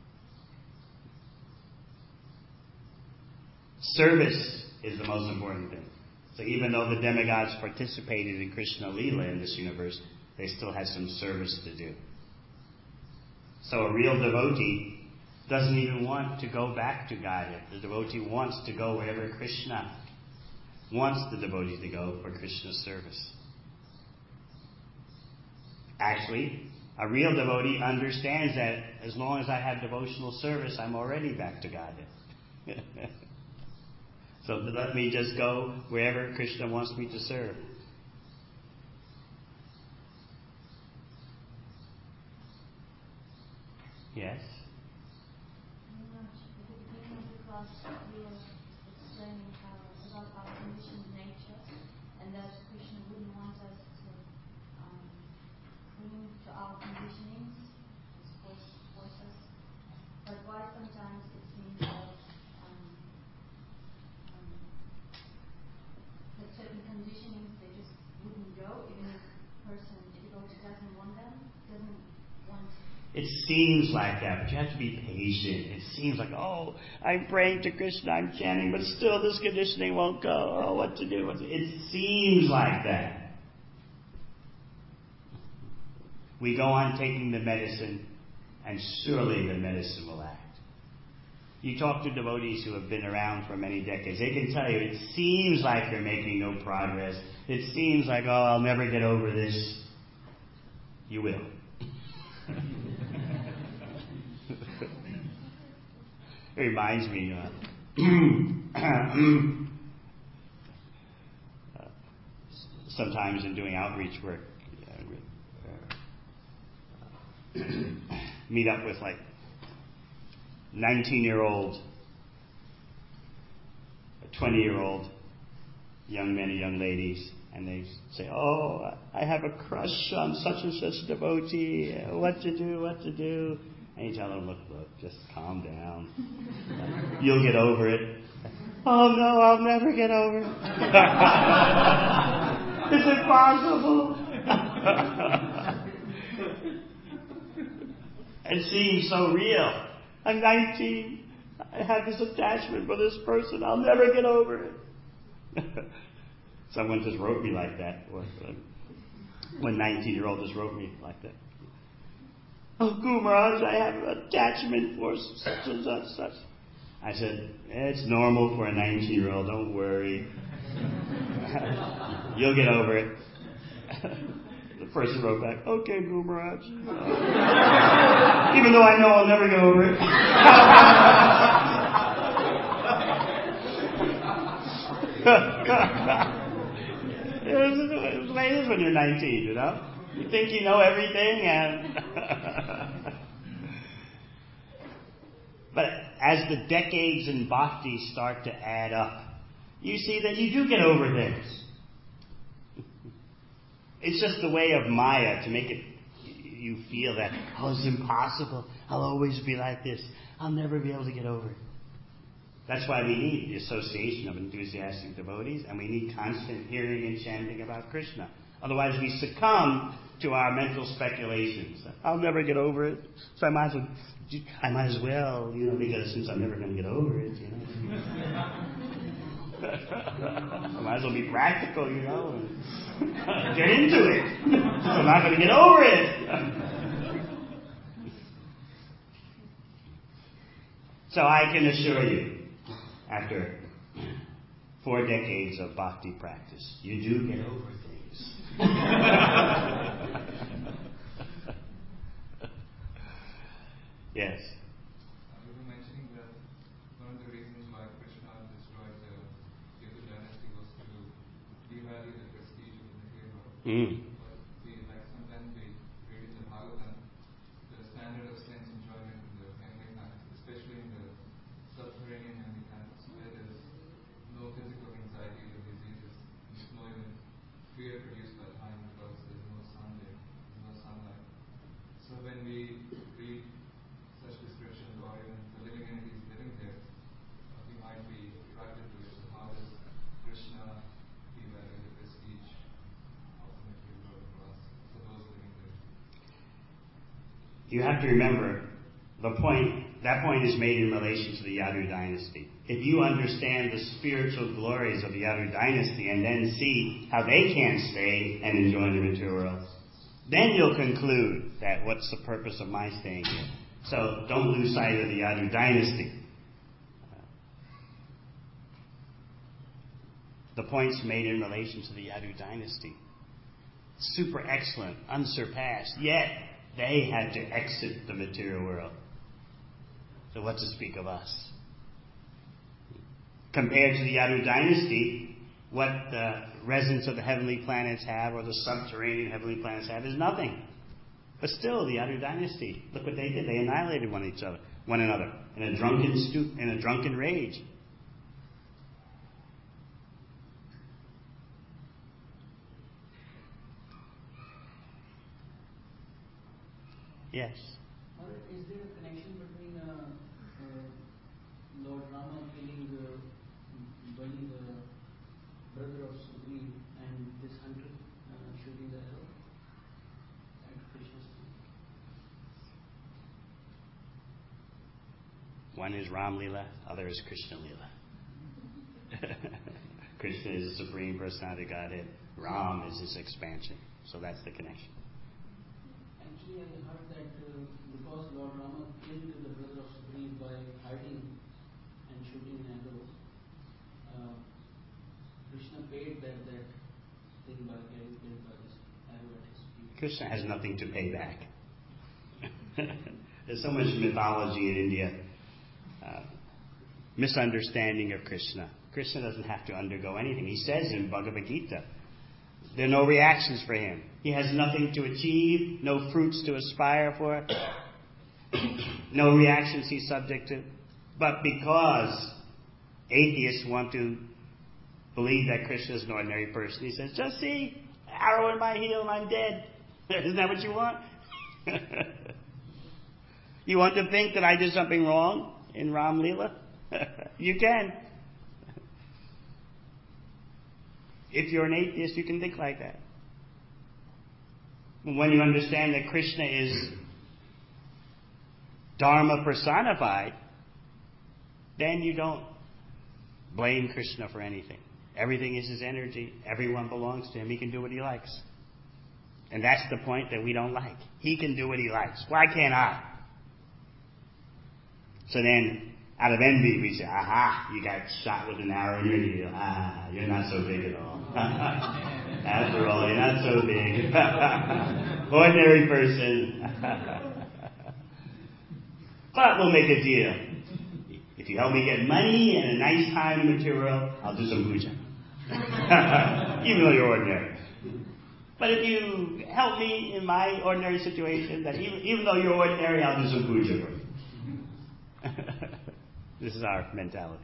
Service is the most important thing. So even though the demigods participated in Krishna Leela in this universe, they still have some service to do. So a real devotee doesn't even want to go back to Godhead. The devotee wants to go wherever Krishna wants the devotee to go for Krishna's service. Actually, a real devotee understands that as long as I have devotional service, I'm already back to Godhead. So let me just go wherever Krishna wants me to serve. Yes? At the beginning of the class, we were explaining how, about our conditioned nature, and that Krishna wouldn't want us to um, cling to our conditionings, force, force us. But why sometimes it seems that, um, um, that certain conditionings, they just wouldn't go, even if the person, if the devotee doesn't want them, doesn't want to. It seems like that, but you have to be patient. It seems like, oh, I'm praying to Krishna, I'm chanting, but still this conditioning won't go. Oh, what to do? What to... It seems like that. We go on taking the medicine, and surely the medicine will act. You talk to devotees who have been around for many decades, they can tell you, it seems like you're making no progress. It seems like, oh, I'll never get over this. You will. It reminds me, uh, uh, sometimes in doing outreach work, uh, uh, meet up with like nineteen-year-old, twenty-year-old young men and young ladies, and they say, oh, I have a crush on such and such devotee, what to do, what to do. And you tell them, look, look, just calm down. You'll get over it. Oh no, I'll never get over it. Is it possible? It seems so real. I'm nineteen. I have this attachment for this person. I'll never get over it. Someone just wrote me like that. One nineteen-year-old just wrote me like that. Oh, Guru Maharaj, I have an attachment for such and such, such. I said, it's normal for a nineteen-year-old. Don't worry. You'll get over it. The person wrote back, okay, Guru Maharaj. Even though I know I'll never get over it. It was the way it is when you're nineteen, you know? You think you know everything, and but as the decades in bhakti start to add up, you see that you do get over things. It's just the way of Maya to make it, you feel that, oh, it's impossible. I'll always be like this. I'll never be able to get over it. That's why we need the association of enthusiastic devotees, and we need constant hearing and chanting about Krishna. Otherwise, we succumb to our mental speculations. I'll never get over it, so I might as well, I might as well, you know, because since I'm never going to get over it, you know. I might as well be practical, you know, and get into it. I'm not going to get over it. So I can assure you, after four decades of bhakti practice, you do get over things. Yes. Uh, you were mentioning that one of the reasons why Krishna destroyed the Yadu dynasty was to devalue the prestige of the hero. Mm. But we, like sometimes we read in the Bhagavatam, the standard of sense enjoyment in the heavenly planets, especially in the subterranean heavenly planets, where there's no physical anxieties or diseases, there's no even fear produced by time because there's no sun there, there's no sunlight. So when we read such You have to remember the point, that point is made in relation to the Yadu dynasty. If you understand the spiritual glories of the Yadu dynasty and then see how they can stay and enjoy the material world, then you'll conclude that what's the purpose of my staying here? So don't lose sight of the Yadu dynasty. The points made in relation to the Yadu dynasty. Super excellent, unsurpassed, yet they had to exit the material world. So what to speak of us? Compared to the Yadu dynasty, what the residents of the heavenly planets have, or the subterranean heavenly planets have, is nothing. But still, the Yadu dynasty, look what they did. They annihilated one each other, one another in a drunken stu- in a drunken rage. Yes. Mother, is there a connection between uh, uh, Lord Rama killing the, burning the brother of Sugriv and this hunter uh, shooting the arrow at Krishna's feet? One is Ram Leela, other is Krishna Leela. Krishna is the Supreme Personality of Godhead. Ram is his expansion. So that's the connection. Actually, I heard that uh, because Lord Rama killed the brother of Sugriv by hiding and shooting an arrow, uh, Krishna paid that, that thing by getting killed by this arrow at his feet. Krishna has nothing to pay back. There's so much mythology in India. Uh, misunderstanding of Krishna. Krishna doesn't have to undergo anything. He says in Bhagavad Gita, there are no reactions for him. He has nothing to achieve, no fruits to aspire for, no reactions he's subject to. But because atheists want to believe that Krishna is an ordinary person, he says, just see, arrow in my heel and I'm dead. Isn't that what you want? You want to think that I did something wrong in Ram Leela? You can. If you're an atheist, you can think like that. When you understand that Krishna is Dharma personified, then you don't blame Krishna for anything. Everything is his energy. Everyone belongs to him. He can do what he likes. And that's the point that we don't like. He can do what he likes. Why can't I? So then, out of envy, we say, aha, you got shot with an arrow in your heel. Ah, you're not so big at all. After all, you're not so big. Ordinary person. But we'll make a deal. If you help me get money and a nice time in the material, I'll do some puja. Even though you're ordinary. But if you help me in my ordinary situation, that even, even though you're ordinary, I'll do some puja for you. This is our mentality.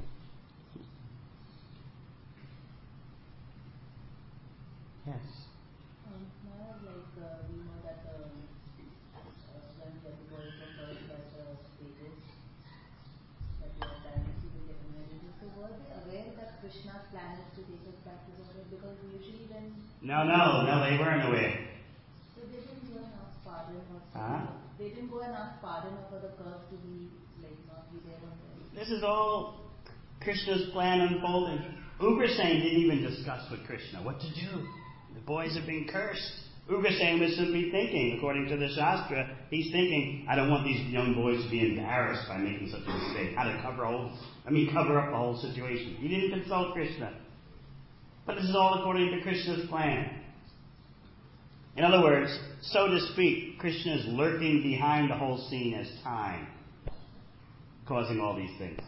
Yes. Um, now, like uh, we know that uh, uh, when the boys were birth by the stages, that the dynasty will get inherited. So were they aware that Krishna's plan is to take us back to the world? Because usually when No, no, no, they weren't aware. so they didn't go and ask pardon or Huh? they didn't go and ask pardon for the curse to be like not be there on them. This is all Krishna's plan unfolding. Ugrasen didn't even discuss with Krishna what to do. The boys have been cursed. Ugrasen was simply thinking, according to the Shastra, he's thinking, I don't want these young boys to be embarrassed by making such a mistake. How to cover whole, I mean, cover up the whole situation. He didn't consult Krishna. But this is all according to Krishna's plan. In other words, so to speak, Krishna is lurking behind the whole scene as time, causing all these things.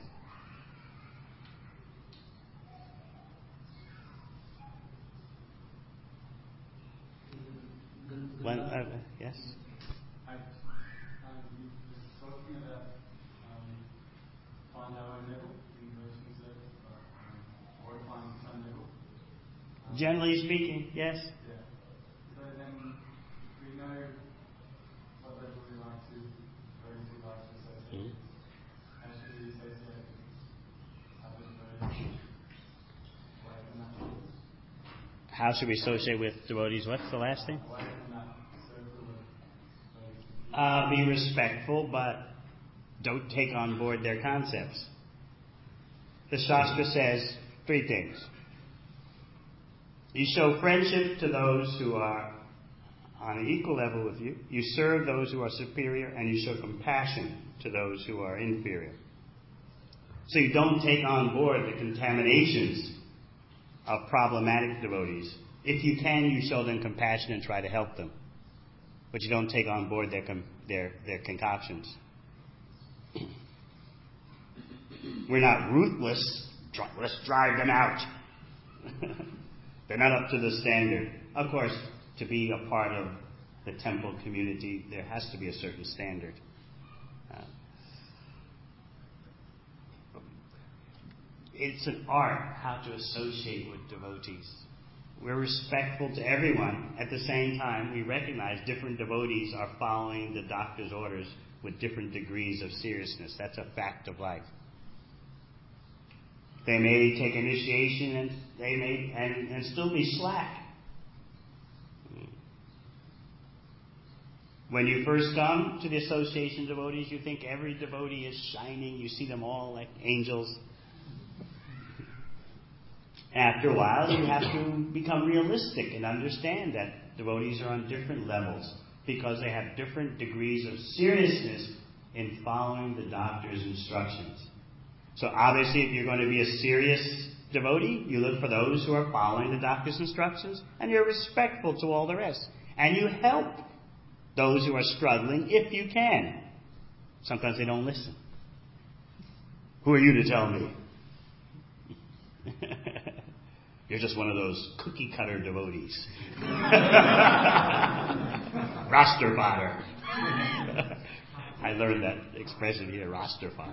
When, uh, yes? I, um, you were talking about um, find our own level in versions of um, or find some level. Um, Generally speaking, yes. Yeah. So then we know what level we like to, those we like to associate with. How should we associate with other versions away from that level? How should we associate with devotees? What's the last thing? Away from that circle of versions. Uh, be respectful, but don't take on board their concepts. The Shastra says three things. You show friendship to those who are on an equal level with you. You serve those who are superior, and you show compassion to those who are inferior. So you don't take on board the contaminations of problematic devotees. If you can, you show them compassion and try to help them. But you don't take on board their their, their concoctions. We're not ruthless. Let's drive them out. They're not up to the standard. Of course, to be a part of the temple community, there has to be a certain standard. Uh, it's an art how to associate with devotees. We're respectful to everyone. At the same time, we recognize different devotees are following the doctor's orders with different degrees of seriousness. That's a fact of life. They may take initiation and they may and, and still be slack. When you first come to the association of devotees, you think every devotee is shining. You see them all like angels. After a while, you have to become realistic and understand that devotees are on different levels because they have different degrees of seriousness in following the doctor's instructions. So obviously, if you're going to be a serious devotee, you look for those who are following the doctor's instructions, and you're respectful to all the rest. And you help those who are struggling if you can. Sometimes they don't listen. Who are you to tell me? You're just one of those cookie cutter devotees. Roster fodder. I learned that expression here, roster fodder.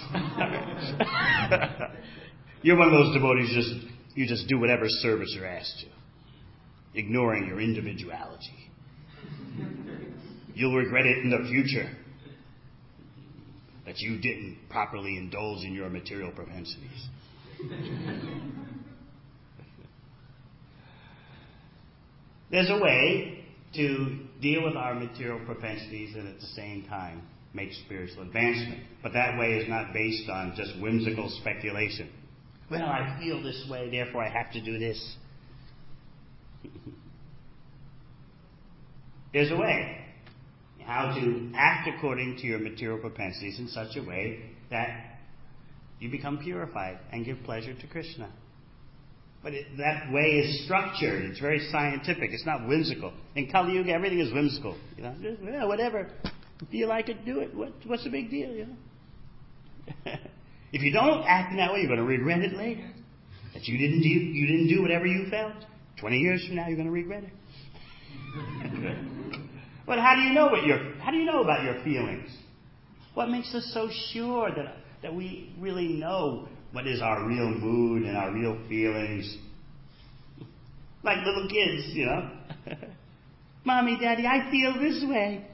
You're one of those devotees just you just do whatever service you're asked to, ignoring your individuality. You'll regret it in the future that you didn't properly indulge in your material propensities. There's a way to deal with our material propensities and at the same time make spiritual advancement. But that way is not based on just whimsical speculation. Well, I feel this way, therefore I have to do this. There's a way how to act according to your material propensities in such a way that you become purified and give pleasure to Krishna. But it, that way is structured. It's very scientific. It's not whimsical. In Kali Yuga, everything is whimsical. You know, just, yeah, whatever. If you like it, do it. What, what's the big deal? You know. If you don't act in that way, you're going to regret it later. That you didn't do you didn't do whatever you felt. Twenty years from now, you're going to regret it. But how do you know what your how do you know about your feelings? What makes us so sure that that we really know what is our real mood and our real feelings? Like little kids, you know. Mommy, Daddy, I feel this way.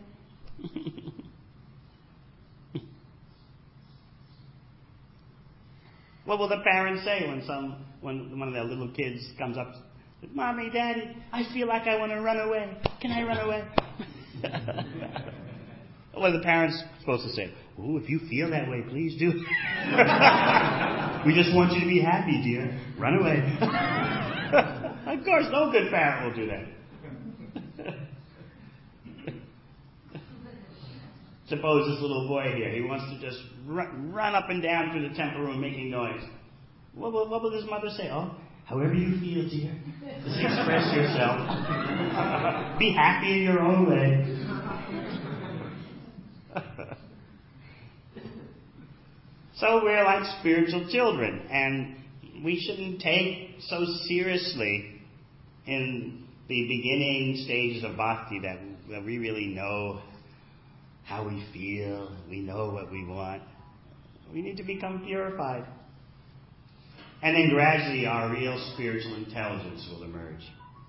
What will the parents say when some when one of their little kids comes up? Mommy, Daddy, I feel like I want to run away. Can I run away? What are the parents supposed to say? Oh, if you feel that way, please do. We just want you to be happy, dear. Run away. Of course, no good parent will do that. Suppose this little boy here, he wants to just run, run up and down through the temple room making noise. What will, what will his mother say? Oh, however you feel, dear. Just express yourself. Be happy in your own way. So we're like spiritual children, and we shouldn't take so seriously in the beginning stages of bhakti that, that we really know how we feel, we know what we want. We need to become purified. And then gradually our real spiritual intelligence will emerge.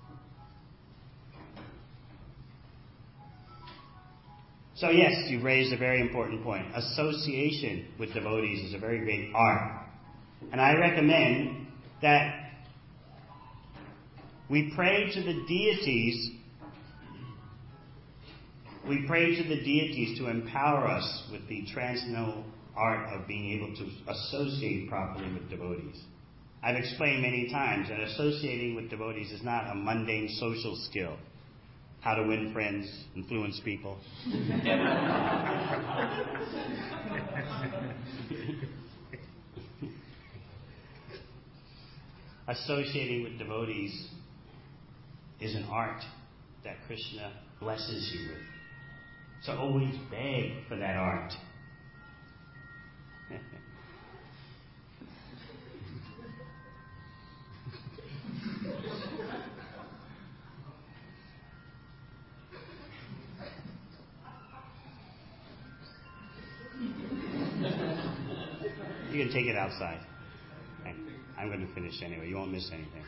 So yes, you've raised a very important point. Association with devotees is a very great art. And I recommend that we pray to the deities We pray to the deities to empower us with the transcendental art of being able to associate properly with devotees. I've explained many times that associating with devotees is not a mundane social skill. How to win friends, influence people. Associating with devotees is an art that Krishna blesses you with. So always beg for that art. You can take it outside. I'm going to finish anyway. You won't miss anything.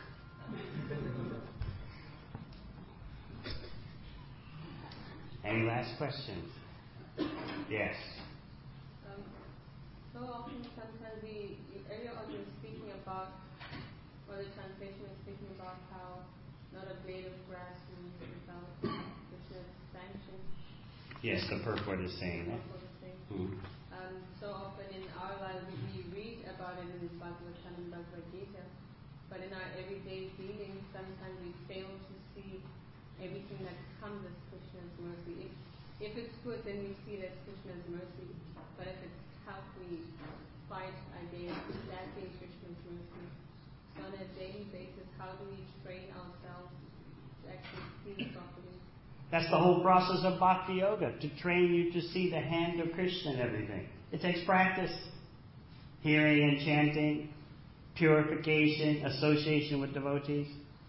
Any last questions? Yes. Um, so often, sometimes we, earlier on you were speaking about, or the translation was speaking about how not a blade of grass moves without Krishna's sanction. Yes, the purport is saying that. Mm-hmm. Um, so often in our lives we read about it in the Bhagavatam and Bhagavad Gita, but in our everyday dealings sometimes we fail to see everything that comes as Krishna's mercy. If, if it's good, then we see it as Krishna's mercy, but if it's tough, we fight against that being Krishna's mercy. So on a daily basis, how do we train ourselves to actually see it properly? That's the whole process of Bhakti Yoga, to train you to see the hand of Krishna in everything. It takes practice. Hearing and chanting, purification, association with devotees.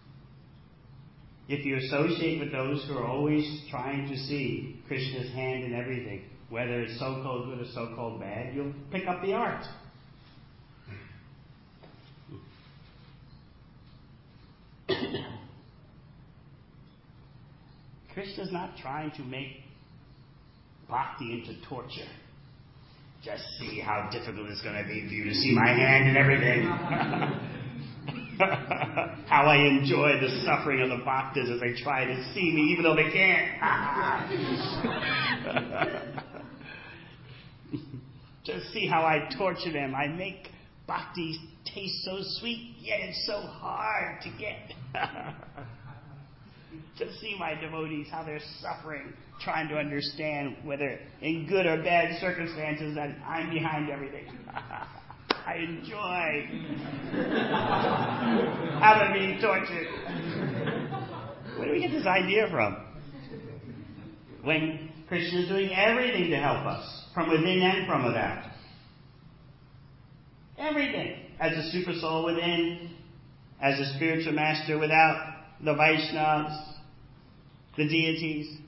If you associate with those who are always trying to see Krishna's hand in everything, whether it's so-called good or so-called bad, you'll pick up the art. Krishna's not trying to make bhakti into torture. Just see how difficult it's going to be for you to see my hand in everything. How I enjoy the suffering of the bhaktas as they try to see me even though they can't. Just see how I torture them. I make bhakti taste so sweet, yet it's so hard to get. To see my devotees, how they're suffering, trying to understand whether in good or bad circumstances that I'm behind everything. I enjoy how they're being tortured. Where do we get this idea from? When Krishna is doing everything to help us, from within and from without. Everything. As a super soul within, as a spiritual master without, the Vaishnavas, the deities.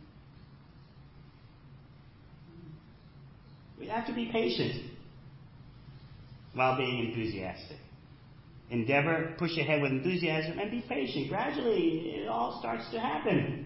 We have to be patient while being enthusiastic. Endeavor, push ahead with enthusiasm, and be patient. Gradually, it all starts to happen.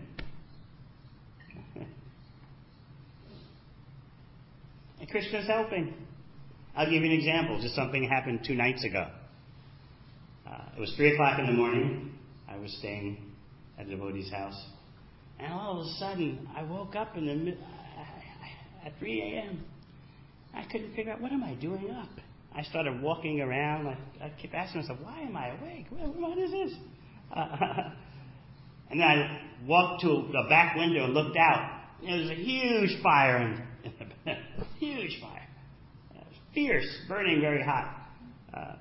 And Krishna's helping. I'll give you an example. Just something happened two nights ago. Uh, it was three o'clock in the morning. I was staying at a devotee's house. And all of a sudden, I woke up in the mid- at three a.m. I couldn't figure out, what am I doing up? I started walking around. I, I kept asking myself, why am I awake? What, what is this? Uh, and then I walked to the back window and looked out. There was a huge fire in, in the bed. Huge fire. Uh, fierce, burning very hot. Uh,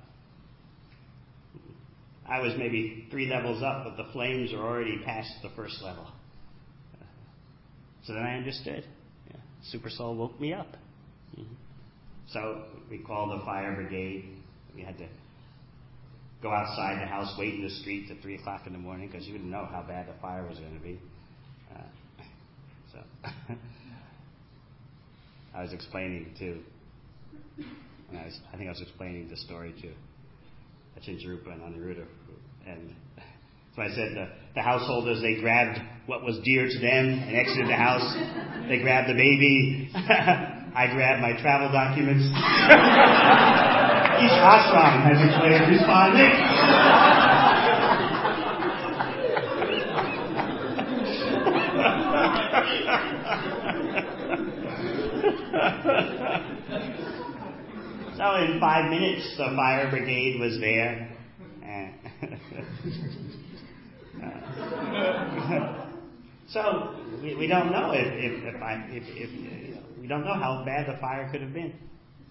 I was maybe three levels up, but the flames were already past the first level. Uh, so then I understood. Yeah, Super Soul woke me up. Mm-hmm. So we called the fire brigade. We had to go outside the house, wait in the street at three o'clock in the morning because you didn't know how bad the fire was going to be. Uh, so I was explaining to, and I, was, I think I was explaining the story to Achincharupa and Aniruddha, and so I said the, the householders, they grabbed what was dear to them and exited the house. They grabbed the baby. I grabbed my travel documents. Each ashram has its way of responding. So in five minutes, the fire brigade was there. And uh, so we, we don't know if if, if, I, if, if you know, we don't know how bad the fire could have been.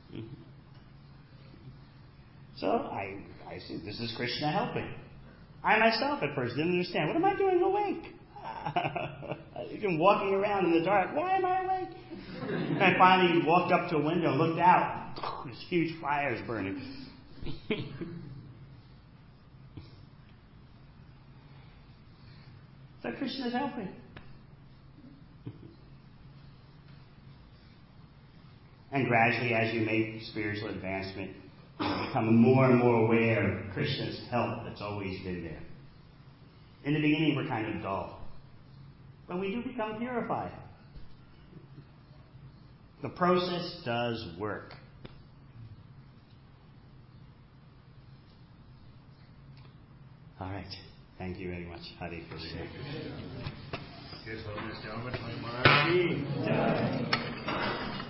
So I I said, this is Krishna helping. I myself at first didn't understand. What am I doing awake? I've been walking around in the dark. Why am I awake? And I finally walked up to a window, looked out. There's huge fires burning. So Krishna's helping. And gradually, as you make spiritual advancement, you become more and more aware of Krishna's help that's always been there. In the beginning, we're kind of dull. But we do become purified. The process does work. All right. Thank you very much. Hare Krishna. Yes, Holiness, gentlemen, my Maharaj.